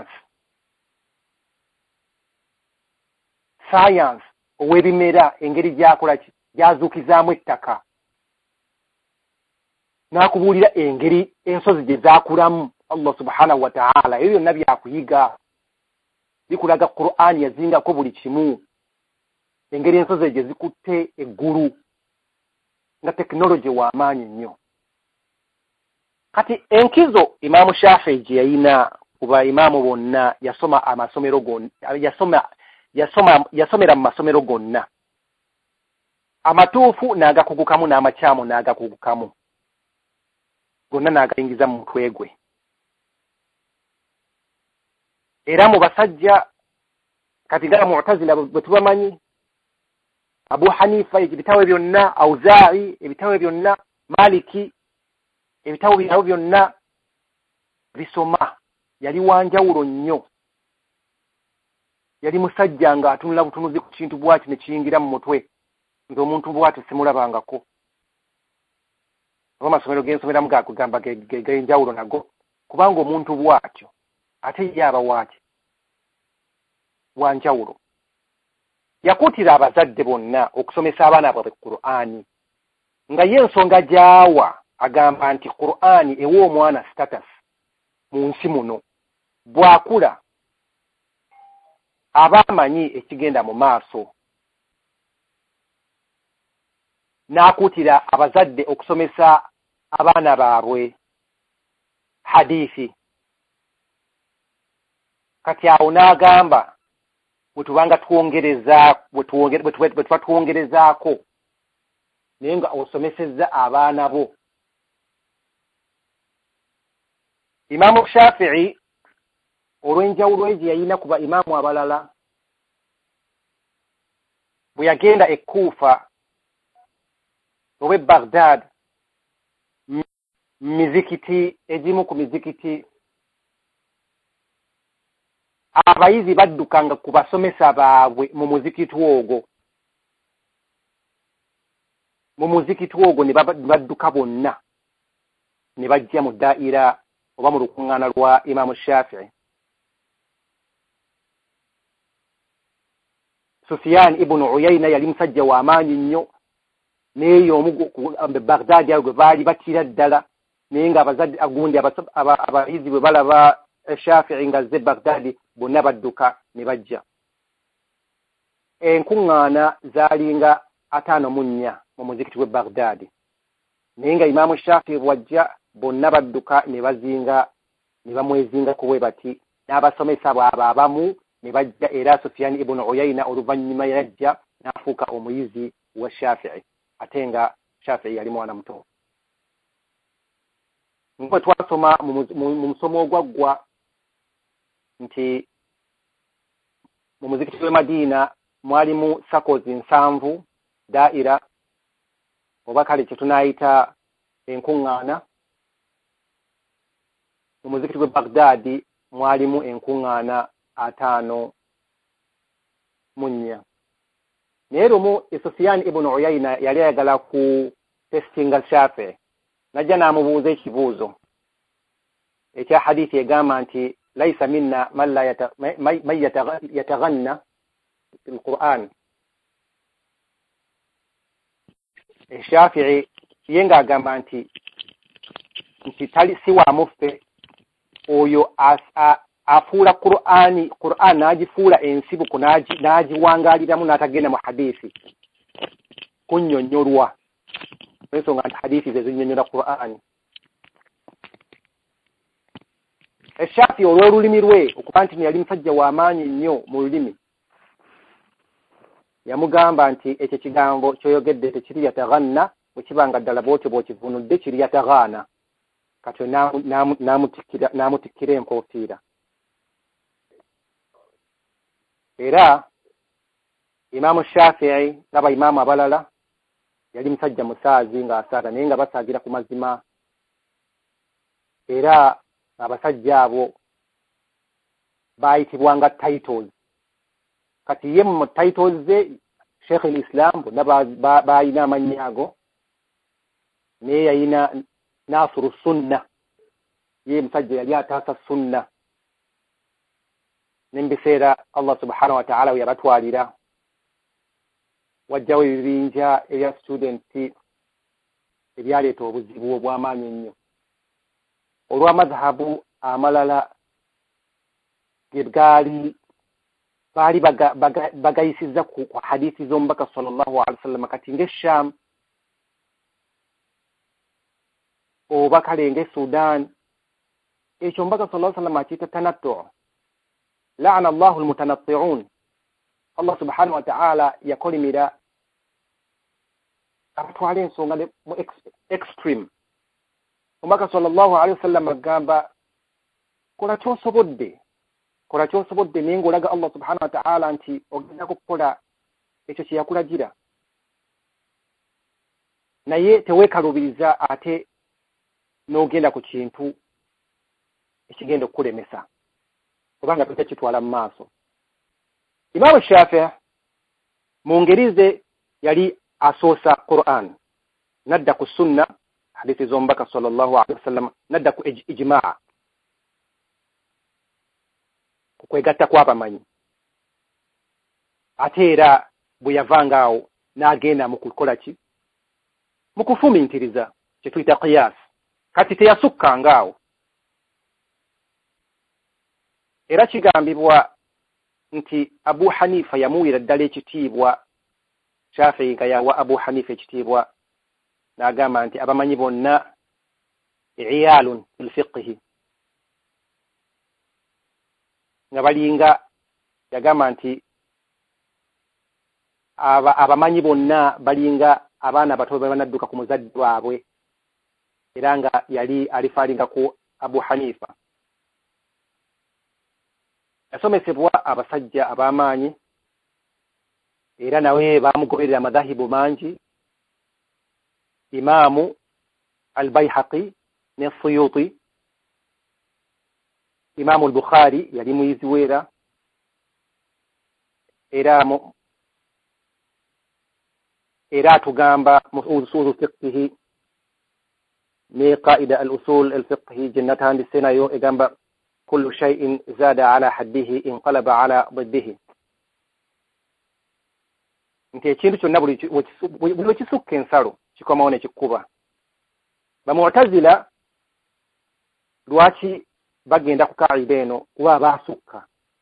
science ow'ebimera engeri gyakola gyazuukizaamu ettaka. N'akubuulira engeri ensozi gye zaakulamu Allah subhanahu wa ta'ala. Ebyo byonna byakuyiga. Bikulaga Qur'ani yazingako buli kimu. Engeri ensozi gye zikutte eggulu. Nga technology w'amaanyi nnyo. Kati enkizo Imaamu Shafi'i gye yalina kuba imaamu bonna yasoma amasomero gonna, yasomera mu masomero gonna. Amatuufu n'agakugukamu n'amakyamu n'agakugukamu. Gonna n'agayingiza mu mutwe gwe. Era mu basajja kati nga Mu'tazila bwe tubamanyi, Abu Hanifa ebitabo byonna, Auza'i ebitabo byonna, Maliki ebitabo byabo byonna bisoma. Yali wanjawulo nnyo. Yali musajja nga atunula butunuzi ku kintu bw'ati ne kiyingira mu mutwe. Nti omuntu bw'ati simulabangako. Amasomero g'ensomeramu gakugamba g'enjawulo nago. Kubanga omuntu bw'atyo ate ye aba waaki wanjawulo. Yakuutira abazadde bonna okusomesa abaana baabwe Qur'ani. Nga ye ensonga gy'awa agamba nti Qur'ani ewa omwana status mu nsi muno. Bw'akula aba amanyi ekigenda mu maaso. N'akuutira abazadde okusomesa abaana baabwe hadithi. Kati awo n'agamba bwe tubanga twongerezaako naye nga osomesezza abaana bo. Imaamu Shafi'i olw'enjawulo gye yalina ku ba imaamu abalala, bwe yagenda e Kufa oba e Baghdad, mizikiti egimu ku mizikiti abayizi baddukanga ku basomesa baabwe mu muzikiti ogwo. Mu muzikiti ogwo ne badduka bonna ne bajja mu ddaira oba mu lukuŋŋaana lwa Imaamu Shafi'i. Sufyan ibn Uyayna yali musajja w'amaanyi nnyo, naye omu Baghdad awo gwe baali batira ddala, naye nga abazadde agundi abayizi bwe balaba Shafi'i nga azze Baghdad bonna badduka ne bajja. Enkuŋŋaana zaalinga 54 mu muzikiti w'e Baghdad. nenga Imam Shafi'i wajja bonna badduka ne bazinga ne bamwezinga kuwe bati n'abasomesa bwabo abamu ne bajja era Sufyan ibn Uyayna oluvannyuma yajja n'afuuka omuyizi wa Shafi'i atenga Shafi'i yali mwana muto. Ngo twasoma mu musomo ogwaggwa nti mu muzikiti wa Madina mwalimu sakozi nsanvu daira oba kale kye tunayita enkuŋŋaana. Mu muzikiti wa Baghdad mwalimu enkuŋŋaana 54. Naye lumu Sufyan ibn Uyayna yali ayagala ku testinga Shafi'i najja n'amubuuza ekibuuzo ekya hadithi egamba nti laisa minna man yataghanna fil Qur'an. Shafi'i yenga agamba nti tali si wa muffe oyo afuula Qur'an n'agifuula ensibuko n'agiwangaaliramu n'atagenda mu hadithi kunnyonnyolwa ensonga nti hadithi ze zinnyonnyola Qur'an. Shafi'i olw'olulimi lwe okuba nti yali musajja w'amaanyi nnyo mu lulimi yamugamba nti ekyo kigambo ky'oyogedde tekiri yataghanna bwe kibanga ddala bw'otyo bw'okivunudde kiri yataghaana kati n'amutikkira enkofiira. Era Imam Shafi'i n'aba imaamu abalala yali musajja musaazi ng'asaata naye nga basaagira ku mazima. Era abasajja abo baayitibwanga titles. Kati ye mu titles ze Sheikh al-Islam bonna baayina amannya ago naye yayina Nasiru Sunna, ye musajja yali ataasa sunna. N'ebiseera Allah subhanahu wa ta'ala we yabatwalira wajjawo ebibinja ebya studenti ebyaleeta obuzibu obw'amaanyi ennyo olw'amadhahabu amalala ge baali bagayisizza ku hadithi z'omubaka sallallahu alaihi wasallam kati ng'Esham oba kale ng'Sudan. Ekyo omubaka sallallahu alaihi wasallam akiyita tanattu. La'ana Allahu al-mutanatti'un. Allah subhanahu wa ta'ala yakolimira abatwala ensonga mu extreme. Omubaka sallallahu alaihi wasallam agamba kola ky'osobodde naye ng'olaga Allah subhanahu wa ta'ala nti ogenda kukola ekyo kye yakulagira, naye teweekalubiriza ate n'ogenda ku kintu ekigenda okukulemesa kubanga totakitwala mu maaso. Imam Shafi'i mu ngeri ze yali asoosa Qur'an, nadda ku sunna hadithi z'omubaka sallallahu alaihi wasallam, nadda ku ijmaa ku kwegatta kw'abamanyi. Ate era bwe yavanga awo n'agenda mu kukola ki? Mu kufumiintiriza kye tuyita qiyas. Kati teyasukkanga awo. Era kigambibwa nti Abu Hanifa yamuwira ddala ekitiibwa. Shafi'i nga yawa Abu Hanifa ekitiibwa n'agamba nti abamanyi bonna iyalun fil fiqhi, nga balinga yagamba nti abamanyi bonna balinga abaana abato banadduka ku muzadde waabwe, era nga yali alifaalinga ku Abu Hanifa. Yasomesebwa abasajja ab'amaanyi era nawe baamugoberera amadhahibu mangi. Imaamu al-Bayhaqi ne Suyuti, Imaamu al-Bukhari yali muyizi weera, era atugamba mu usul fiqhi ne qaida al-usul al-fiqhi jannatan nayo egamba kullu shay'in zada ala haddihi inqalaba ala diddihi. Nti ekintu kyonna buli kisukka ensalo kikomawo ne kikuba. Bamu'tazila lwaki bagenda ku kaida eno? Kuba baasukka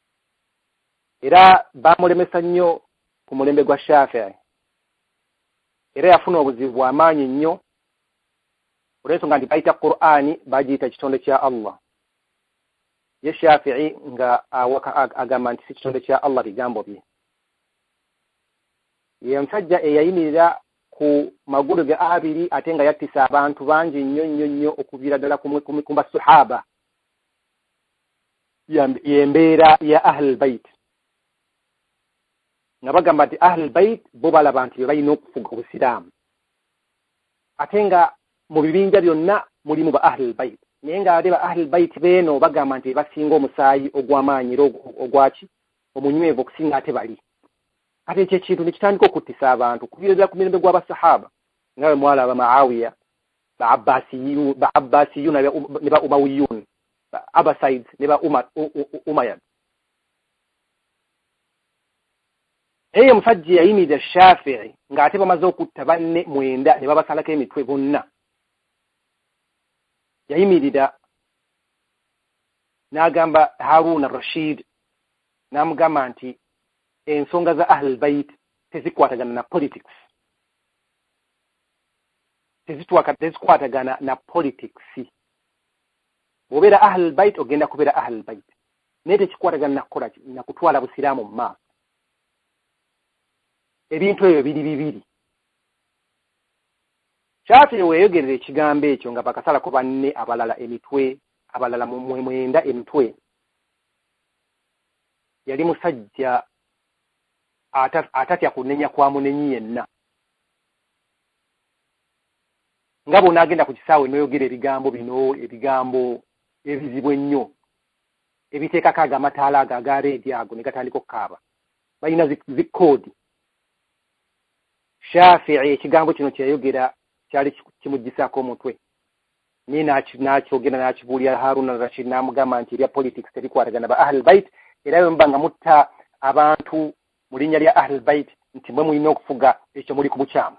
era bamulemesa nnyo ku mulembe gwa Shafi'i, era yafuna obuzibu bw'amaanyi nnyo olw'ensonga nti bayita Qur'ani bagiyita kitonde kya Allah. Ye Shafi'i nga agamba nti si kitonde kya Allah bigambo bye. Ye musajja eyayimirira ku magulu ge abiri ate nga yattisa abantu bangi nnyo okuviira ddala ku basahaba y'embeera ya Ahlul Bayt. Nga bagamba nti Ahlul Bayt bo balaba nti balina okufuga Obusiraamu. Ate nga mu bibinja byonna mulimu ba Ahlul Bayt. Naye nga ate ba Ahlul Bayt beeno bagamba nti basinga omusaayi ogw'amaanyi ogwaki omunywevu okusinga ate bali. Ate ekyo ekintu ne kitandika okuttisa abantu kuviira ku mirembe gw'abasahaba nga bwe mwalaba Muawiya, ba Abbasiyun ne ba Umayyun, ba Abbasides ne ba Umayyad. Eyo musajja yayimirira Shafi'i ng'ate bamaze okutta banne 9 ne babasalako emitwe bonna. Yayimirira n'agamba Harun al-Rashid n'amugamba nti ensonga za Ahlul Bayt tezikwatagana na politics. Tezikwatagana na politics. Bw'obeera Ahlul Bayt ogenda kubeera Ahlul Bayt. Naye tekikwatagana na kukola na kutwala Busiraamu mu maaso. Ebintu ebyo biri bibiri. Shafi'i weeyogerera ekigambo ekyo nga bakasalako banne abalala emitwe, abalala mu 9 emitwe. Yali musajja atatya kunenya kwa munenyi yenna. Nga bonna agenda ku kisaawe n'oyogera ebigambo bino, ebigambo ebizibu ennyo, ebiteekako amataala aga reediyo ago ne gatandika okukaaba. Balina zikoodi. Shafi'i ekigambo kino kyayogera kyali kimuggisaako omutwe. Naye n'akyogera n'akibuulira Harun al-Rashid n'amugamba nti ebya politics tebikwatagana ba Ahlul Bayt, era bwe muba nga mutta abantu mu linnya lya Ahlul Bayt nti mwe mulina okufuga ekyo muli ku bukyamu.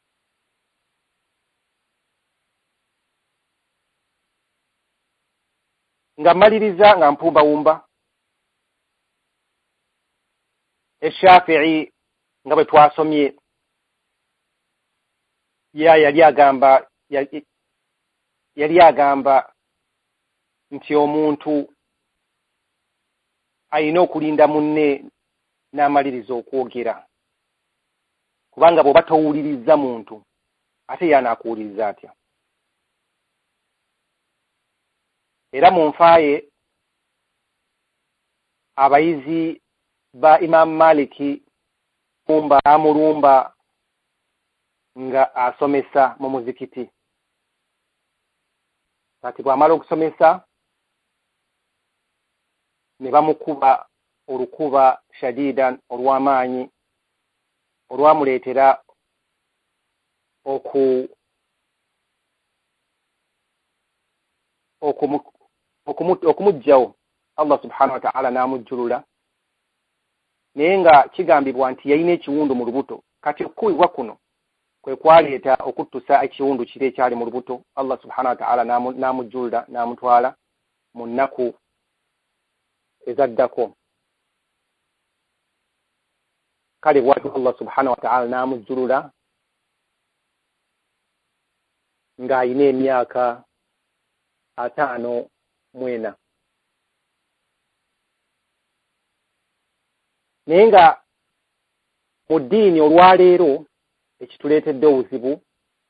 Nga mmaliriza nga mpumbawumba, Shafi'i nga bwe twasomye yali agamba nti omuntu ayina okulinda munne n'amaliriza okwogera, kubanga bw'oba towuliriza muntu ate yanaakuwuliriza atya. Era mu nfaaye abayizi ba Imam Maliki amulumba nga asomesa mu muzikiti. Kati bw'amala okusomesa ne bamukuba olukuba shadidan olw'amaanyi olwamuleetera okumugjawo. Allah subhanahu wa ta'ala n'amujjulula, naye nga kigambibwa nti yalina ekiwundu mu lubuto. Kati okukubibwa kuno kwe kwaleeta okuttusa ekiwundu kiri ekyali mu lubuto. Allah subhanahu wa ta'ala n'amujjulula n'amutwala mu nnaku ezaddako. Kale bw'atyo Allah subhanahu wa ta'ala n'amujjulula ng'ayina emyaka 54. Naye nga mu ddiini olwaleero ekituleetedde obuzibu,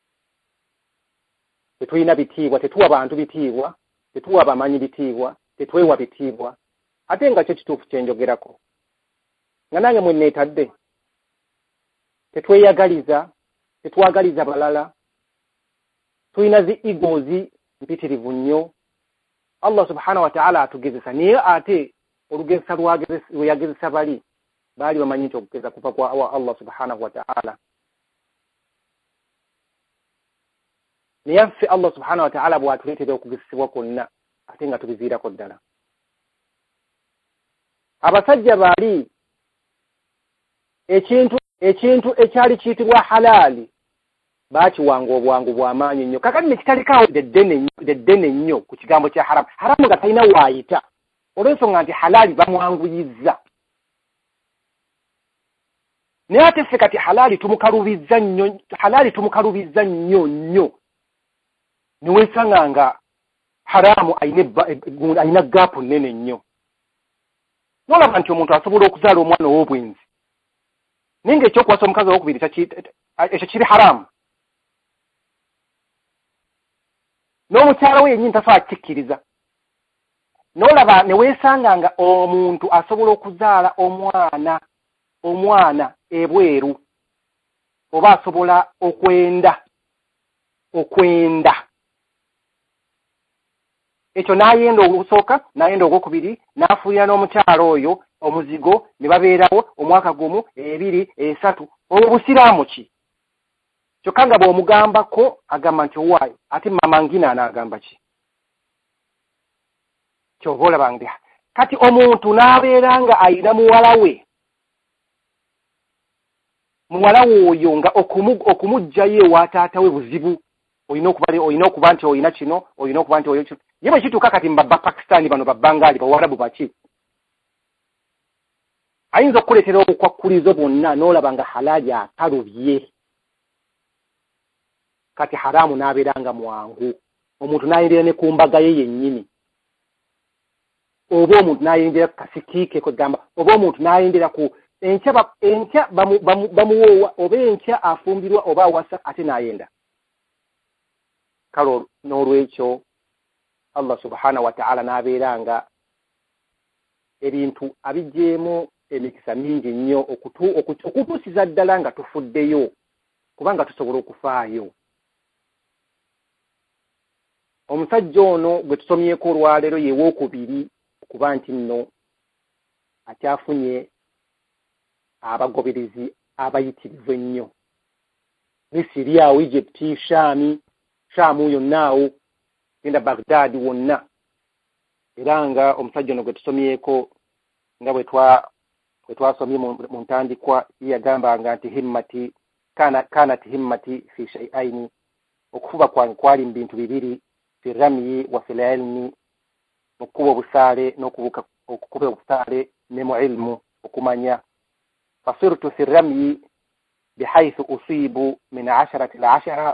tetulina bitiibwa, tetuwa bantu bitiibwa, tetuwa bamanyi bitiibwa, tetwewa bitiibwa. Ate nga kyo kituufu kyenjogerako, nga nange mwe neetadde, tetweyagaliza, tetwagaliza balala, tulina zi egos mpitirivu nnyo. Allah subhanahu wa ta'ala atugezesa, naye ate olugezesa lwe yagezesa bali baali bamanyi nti okugeza kuva kwa Allah subhanahu wa ta'ala. Naye ffe Allah subhanahu wa ta'ala bw'atuleetera okugezesebwa kwonna ate nga tubiviirako ddala. Abasajja baali ekintu ekyali kiyitibwa halaali baakiwanga obwangu bw'amaanyi nnyo. Kakati ne kitalikaawo ddene nnyo ku kigambo kya haramu. Haramu nga talina waayita, olw'ensonga nti halaali bamwanguyizza. Naye ate ffe kati halaali tumukalubizza nnyo nnyo. niwesanga nga haramu ayina gaapu nnene nnyo. Nolaba nti omuntu asobola okuzaala omwana ow'obwenzi naye ng'ekyokuwasa omukazi owokubiri ekyo kiri haramu. N'omukyala we yennyini tasobola kikkiriza. Nolaba ne weesanga nga omuntu asobola okuzaala omwana ebweru oba asobola okwenda ekyo n'ayenda olusooka n'ayenda ogwokubiri n'afuuyira n'omukyala oyo omuzigo ne babeerawo omwaka gumu 2 3 olwo busiraamu ki? Kyokka nga bw'omugambako agamba nti owaayo ate mama ngina anaagamba ki? Kyova olaba kati omuntu n'abeera nga ayina muwala oyo nga okumugjayo ewa taata we buzibu. Olina okuba nti olina kino, olina okuba nti olina kino. Ye bwe kituuka kati mbabba Pakistani bano babbangaali bawarabu baki ayinza okukuleetera obukwakkulizo bwonna n'olaba nga halaali akalubye. Kati haramu n'abeera nga mwangu. Omuntu n'ayendera ne ku mbaga ye yennyini, oba omuntu n'ayendera ku kasikiike kwegamba, oba omuntu n'ayendera ku enkya bamuwoowa, oba enkya afumbirwa oba awasa ate n'ayenda. Kale n'olwekyo Allah subhanahu wa ta'ala n'abeera nga ebintu abijjeemu emikisa mingi nnyo okutuusiza ddala nga tufuddeyo kubanga tusobola okufaayo. Omusajja ono gwe tusomyeko olwaleero ye wookubiri okuba nti nno akyafunye abagoberezi abayitirivu ennyo. Misiri awo, Egypt, Shaamu yonnaawo, genda Baghdad wonna. Era nga omusajja ono gwe tusomyeko nga bwe twasomye mu ntandikwa yagambanga nti himmati kanat himmati fi shay'aini, okufuba kwange kwali mu bintu bibiri, fi ramyi wa fil ilmi, okukuba obusaale okukuba obusaale ne mu ilmu okumanya. Fasirtu fi ramyi bihaythu usibu min 10 ila 10,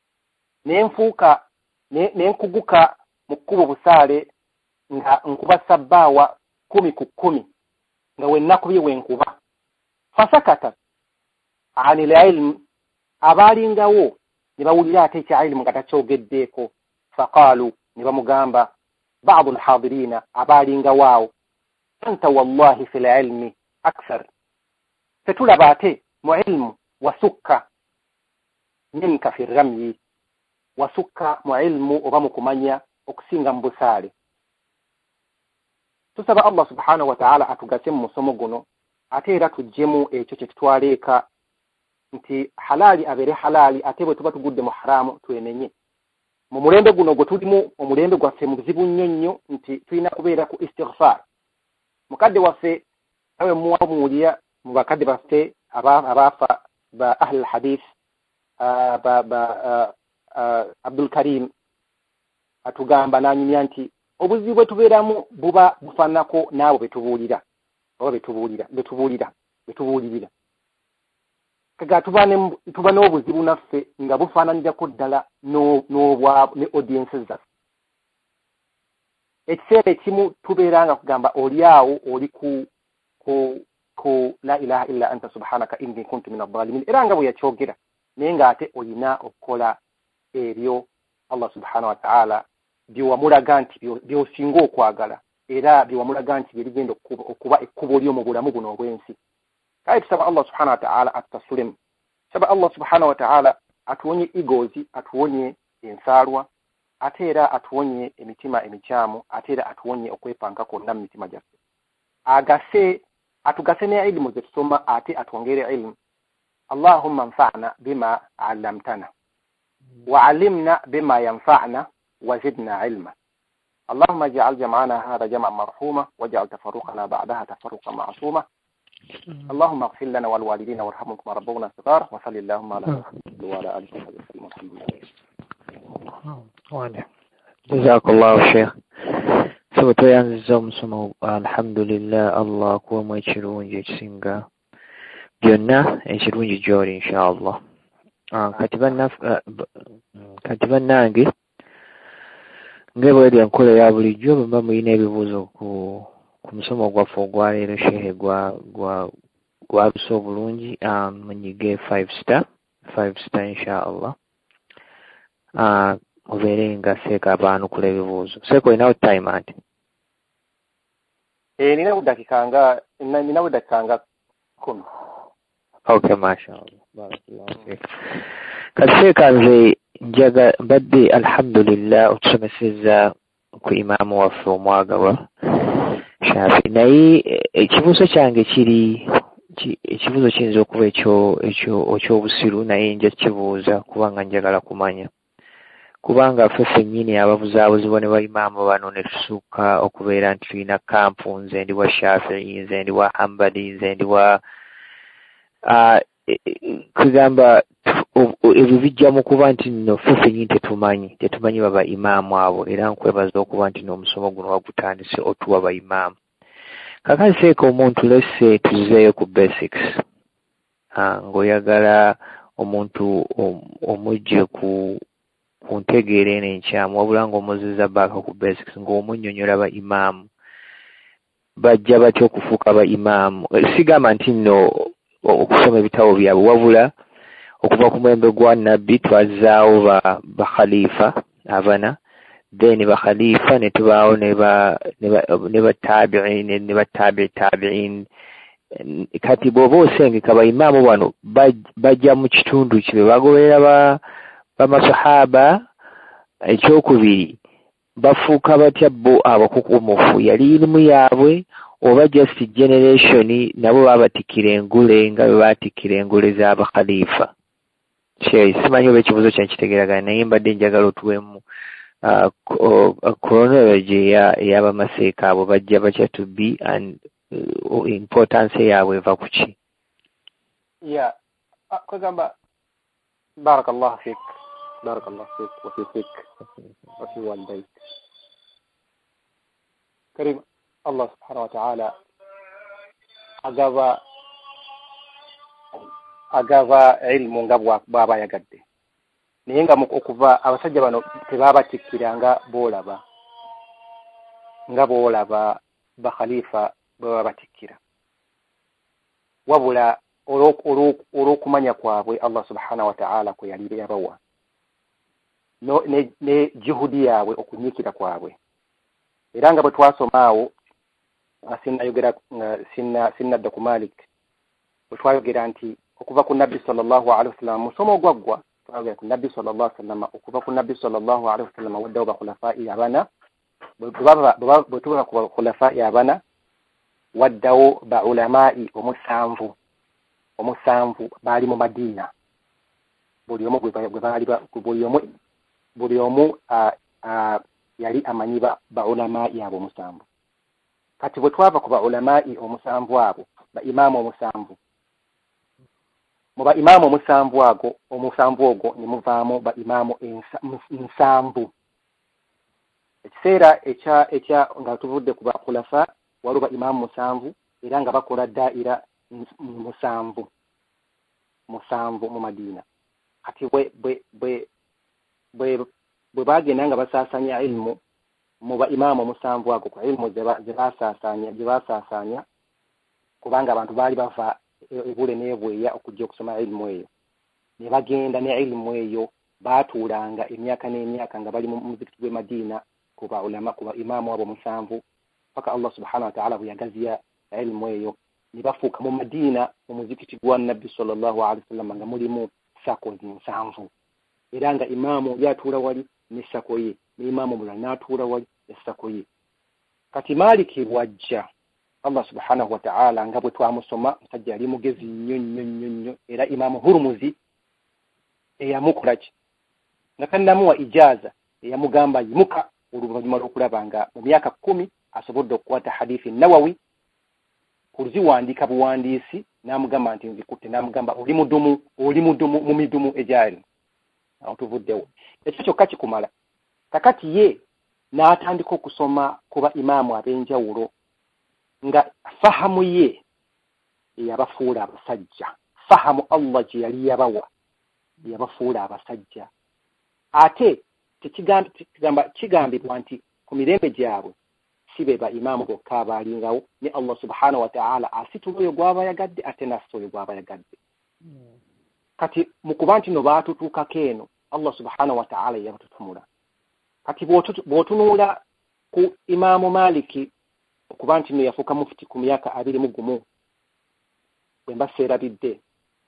nenkuguka mu kukuba obusaale nga nkuba sabbaawa 10 ku 10 nga wennakubye wenkuba. Fasakata anil ilm, abaalingawo ne bawulira ate ekya ilmu nga takyogeddeeko. Faqaalu, ne bamugamba ba'du alhadirina, abaalingawo awo, anta wallahi fil ilmi akthar, fetulaba ate mu ilmu wasukka minka fi ramyi, wasukka mu ilmu oba mu kumanya okusinga mu busaale. Tusaba Allah subhanahu wa ta'ala atugase mu musomo guno ate era tujjemu ekyo kye tutwaleeka nti halaali abeere halaali ate bwe tuba tugudde mu haramu twenenye. Mu mulembe guno gwe tulimu, omulembe gwaffe mu buzibu nnyo nti tulina kubeera ku istighfar. Mukadde waffe awe muwulira mu bakadde baffe abaafa ba ahli alhadith Abdul Karim atugamba n'anyumya nti obuzibu bwe tubeeramu buba bufaanako n'abo betubuulira oba betubuulirira. Kaga tuba n'obuzibu naffe nga bufaananirako ddala ne audiences zaffe. Ekiseera ekimu tubeera nga kugamba oli awo oli ku la ilaha illa anta subhanaka inni kuntu min adh-dhalimin, era nga bwe yakyogera naye ng'ate olina okukola ebyo Allah subhanahu wa ta'ala byewamulaga nti by'osinga okwagala era byewamulaga nti byerigenda okuba ekkubo lyo mu bulamu buno obw'ensi. Kale tusaba Allah subhanahu wa ta'ala atusulemu. Saba Allah subhanahu wa ta'ala atuwonye egozi, atuwonye ensaalwa, ate era atuwonye emitima emikyamu, ate era atuwonye okwepanga kwonna mu mitima gyaffe. Atugase ne ilmu ze tusoma ate atwongere ilmu. Allahumma anfa'na bima 'allamtana wa 'allimna bima yanfa'na wa zidna 'ilma. اللهم اجعل جمعنا هذا جمعا مرحوما واجعل تفرقنا بعدها تفرقا معصوما. اللهم اغفر لنا والوالدين وارحمهم كما ربونا صغار. وصلى اللهم على محمد وعلى اله وصحبه وسلم.
جزاك الله شيخ. Soto yanziza omusomo alhamdulillah, Allah akuwemu ekirungi ekisinga byonna ekirungi gy'oli inshallah. Kati bannange ngebwedi enkola ya bulijjo bwe muyina ebibuuzo ku musomo gwaffe ogwaleero shehe gwaluse obulungi munyige 5 star inshallah obeere nga seeka abaanukula ebibuuzo. Seeka olinawo time anti?
Ninawo dakika nga 10.
Okay, mashallah. Barakallahu fik. Kaseeka nze njaga mbadde alhamdulillah otusomesezza ku imaamu waffe omwagalwa Shafi. Naye ekibuuzo kyange ekibuuzo kiyinza okuba ekyobusiru, naye nja kibuuza kubanga njagala kumanya. Kubanga ffe ffennyini ababuzaabuzibwa ne baimaamu bano ne tusukka okubeera nti tulina kampu, nze ndi wa Shafi'i, nze ndi wa Hanbali, nze ndi wa kugamba ebyo bijja mu kuba nti nno ffe ffennyini tetumanyi baba imaamu abo, era nkwebaza okuba nti n'omusomo guno wagutandise otuwa baimaamu. Kakati seeka omuntu lesse tuzeeyo ku basics. Ng'oyagala omuntu omujje ku ntegeera eno enkyamu, wabula ng'omuzizza baaka ku basics, ng'omunnyonnyola ba imaamu bajja batya okufuuka ba imaamu. Sigamba nti nno okusoma ebitabo byabwe, wabula okuva ku mulembe gwa nabbi twazzaawo ba khalifa abana, then ba khalifa ne tubaawo ne ba tabi'in ne ba tabi'in. Kati bw'oba osengeka ba imaamu bano bajja mu kitundu kibe bagoberera bamasahaba. Ekyokubiri, bafuuka batya bo abakukumufu? Yali irimu yaabwe oba just generation nabo babatikira engule nga bwe batikira engule z'abakhalifa? Simanyi oba ekibuuzo kye nkitegeeragana, naye mbadde njagala otuwemu chronology ey'abamaseeka abo bajja batya to be and importance yaabwe eva ku ki?
Kugamba barakallahu fik wa fi fik wa fi walidayk. Karim Allah subhanahu wa ta'ala agaba ilmu nga bw'aba yagadde, naye nga okuva abasajja bano tebabatikkiranga boolaba ba khalifa bwe babatikkira, wabula olw'okumanya kwabwe Allah subhanahu wa ta'ala kwe yali yabawa ne juhudi yaabwe okunyiikira kwabwe. Era nga bwe twasomaawo sinnadda ku Malik bwe twayogera nti okuva ku nabbi sallallahu alaihi wasallam musomo ogwaggwa twayogera ku nabbi sallallahu alaihi wasallam, okuva ku nabbi sallallahu alaihi wasallam waddawo bakhulafaa'i abana, bwe tuba ku bakhulafaa'i abana waddawo ba ulamaa'i omusanvu baali mu Madiina. Buli omu yali amanyi ba ulamaa'i abo omusanvu. Kati bwe twava ku ba ulamaa'i omusanvu abo, ba imaamu omusanvu, mu ba imaamu omusanvu ogwo ne muvaamu ba imaamu nsanvu. Ekiseera ekya nga tuvudde ku bakhulafa waliwo ba imaamu musanvu, era nga bakola ddaa'ira musanvu mu Madiina. Kati bwe bagenda nga basaasanya ilmu mu ba imaamu omusanvu ago, ku ilmu gye basaasaanya, kubanga abantu baali bava ebule n'ebweya okujja okusoma ilmu eyo, ne bagenda ne ilmu eyo baatuulanga emyaka n'emyaka nga bali mu muzikiti gw'e Madiina ku ba imaamu abo musanvu, paka Allah subhanahu wa ta'ala bwe yagaziya ilmu eyo ne bafuuka mu Madiina mu muzikiti gwa nabbi sallallahu alaihi wasallam nga mulimu sako nsanvu, era nga imaamu yatuula wali n'essako ye, n'imaamu mulala n'atuula wali essako ye. Kati Maliki bw'ajja, Allah subhanahu wa ta'ala nga bwe twamusoma, musajja yali mugezi nnyo, era imaamu Hurmuzi eyamukola ki nga kannamuwa ijaaza, eyamugamba yimuka oluvannyuma lw'okulaba nga mu myaka 10 asobodde okukwata hadithi Nawawi kuziwandiika buwandiisi, n'amugamba nti nzikutte, n'amugamba oli mudumu mu midumu egyali. Awo tuvuddewo. Ekyo kyokka kikumala. Kakati ye n'atandika okusoma kuba imaamu ab'enjawulo, nga fahamu ye yabafuula abasajja. Fahamu Allah gye yali yabawa yabafuula abasajja. Ate kigambibwa nti ku mirembe gyabwe si be ba imaamu bokka abaalingawo, ne Allah subhanahu wa ta'ala asitula oyo gw'aba yagadde ate n'assa oyo gw'aba yagadde. Kati mu kuba nti no baatutuukako eno, Allah subhanahu wa ta'ala yabatutumula. Kati bw'otunuula ku Imaamu Maliki okuba nti no yafuuka mufti ku myaka 21 bwe mba seerabidde,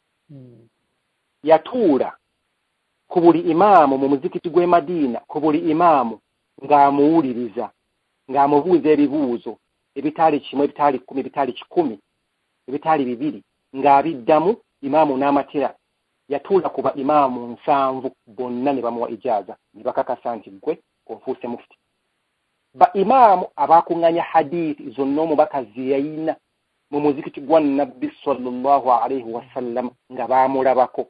yatuula ku buli imaamu mu muzikiti gw'e Madiina, ku buli imaamu ng'amuwuliriza, ng'amubuuza ebibuuzo ebitaali kimu, ebitaali 10, ebitaali 100, ebitaali 2, ng'abiddamu imaamu n'amatira. Yatuula kuba imaamu 7 bonna ne bamuwa ijaaza, ne bakakasa nti gwe ofuuse mufti. Ba imaamu abaakuŋŋanya hadithi zonna omubaka ze yalina mu muzikiti gwa Nabbi sallallahu alayhi wasallam nga baamulabako,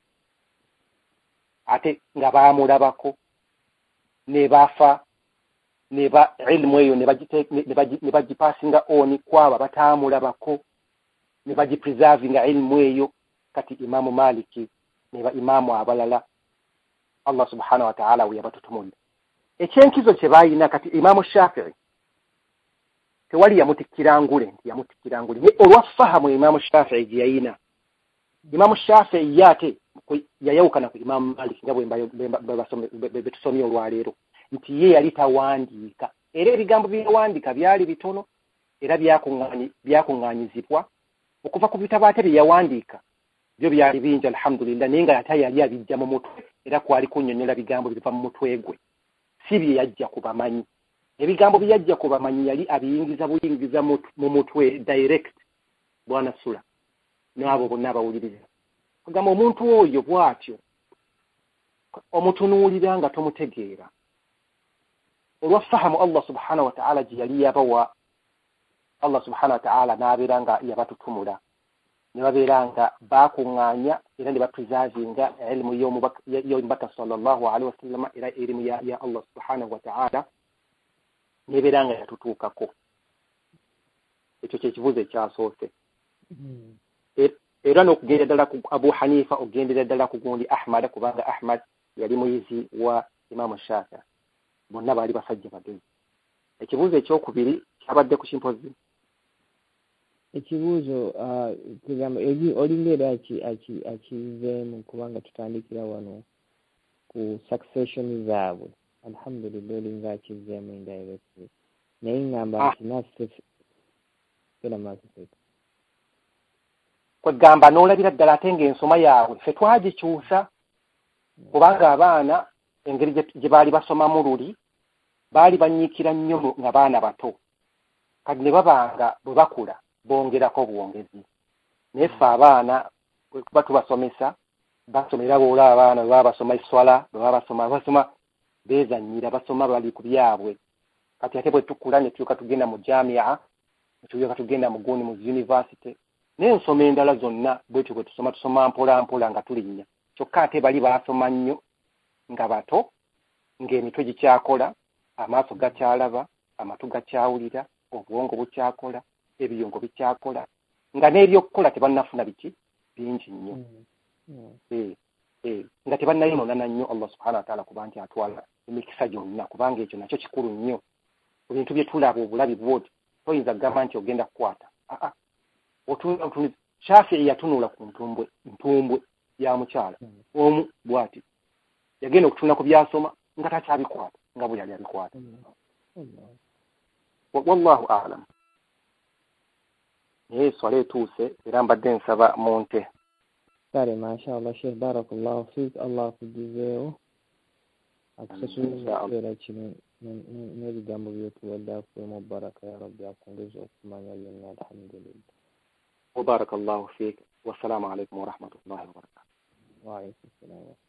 ate nga baamulabako ne bafa, ne ba ilmu eyo ne bagipasinga oni kwaba bataamulabako, ne bagipreservinga ilmu eyo. Kati Imaamu Maliki ne ba imaamu abalala Allah subhanahu wa ta'ala we yabatutumulira. Ekyenkizo kye bayina kati Imaamu Shafi'i tewali yamutikkira ngule, nti yamutikkira ngule, ne olwafahamu Imaamu Shafi'i gye yayina. Imaamu Shafi'i yate yayawukana ku Imaamu Maliki nga bwe tusomye olwaleero, nti ye yali tawandiika, era ebigambo byeyawandiika byali bitono era byakuŋŋaanyizibwa okuva ku bitabo ate bye yawandiika byo byali bingi alhamdulillah, naye nga ate yali abijja mu mutwe, era kwali kunnyonnyola bigambo biva mu mutwe gwe, si bye yajja kubamanyi. Ebigambo bye yajja kubamanyi yali abiyingiza mu mutwe direct, bwana Sula n'abo bonna abawuliriza. Kugamba omuntu oyo bw'atyo omutunuulira nga tomutegeera, olwafahamu Allah subhanahu wa ta'ala gye yali yabawa, Allah subhanahu wa ta'ala n'abeera nga yabatutumula, ne babeera nga baakuŋŋaanya era ne bapreservinga ilmu y'omubaka sallallahu alaihi wasallam, era elimu ya Allah subhanahu wa ta'ala nebeera nga yatutuukako. Ekyo kyekibuuzo ekyasoose. Era n'okugenda ddala ku Abu Hanifa, ogendera ddala ku gundi Ahmad, kubanga Ahmad yali muyizi wa Imaamu Shafi'i, bonna baali basajja bagezi. Ekibuuzo ekyokubiri kyabadde ku kimpozi.
Ekibuuzo kugamba olinga era akiveemu kubanga tutandikira wano ku succession zaabwe, alhamdulillah olinga akiveemu indirectly, naye ngamba nti naffe fena maasifeka
kwegamba n'olabira ddala ate ng'ensoma yaabwe ffe twagikyusa, kubanga abaana engeri gye baali basomamu luli baali banyiikira nnyo nga baana bato, kati ne babanga bwe bakula bongerako bwongezi. Naye ffe abaana bwe kuba tubasomesa, basomera bw'olaba abaana bwe baba basoma eswala, bwe baba basoma beezannyira, basoma bali ku byabwe. Kati ate bwe tukula ne tuuka tugenda mu jamia, ne tuuka tugenda mu gundi mu university, n'ensoma endala zonna bwetyo bwe tusoma mpola mpola nga tulinnya. Kyokka ate bali basoma nnyo nga bato, ng'emitwe gikyakola, amaaso gakyalaba, amatu gakyawulira, obwongo bukyakola, ebiyungo bikyakola, nga n'ebyokukola tebannafuna biki bingi nnyo. Nga tebannayonoonana nnyo Allah subhanahu wa ta'ala kuba nti atwala emikisa gyonna, kubanga ekyo nakyo kikulu nnyo. Ebintu bye tulaba obulabi bwoti toyinza kugamba nti ogenda kukwata. Shafi'i yatunula ku ntumbwe ya mukyala omu bwati, yagenda okutunula ku byasoma nga takyabikwata nga bwe yali abikwata. Wallahu a'lam. Naye swala etuuse era mbadde nsaba mu nte.
Kale mashallah Sheikh, barakallahu fiik, Allah akugizeewo akusasula ekiseera kino n'ebigambo byetuwadde akuwemu baraka ya Rabbi, akwongeze okumanya byonna alhamdulillah.
Wa barakallahu fiik. Wassalamu alaikum wa rahmatullahi wa barakatuh.
Wa alaikum salaam.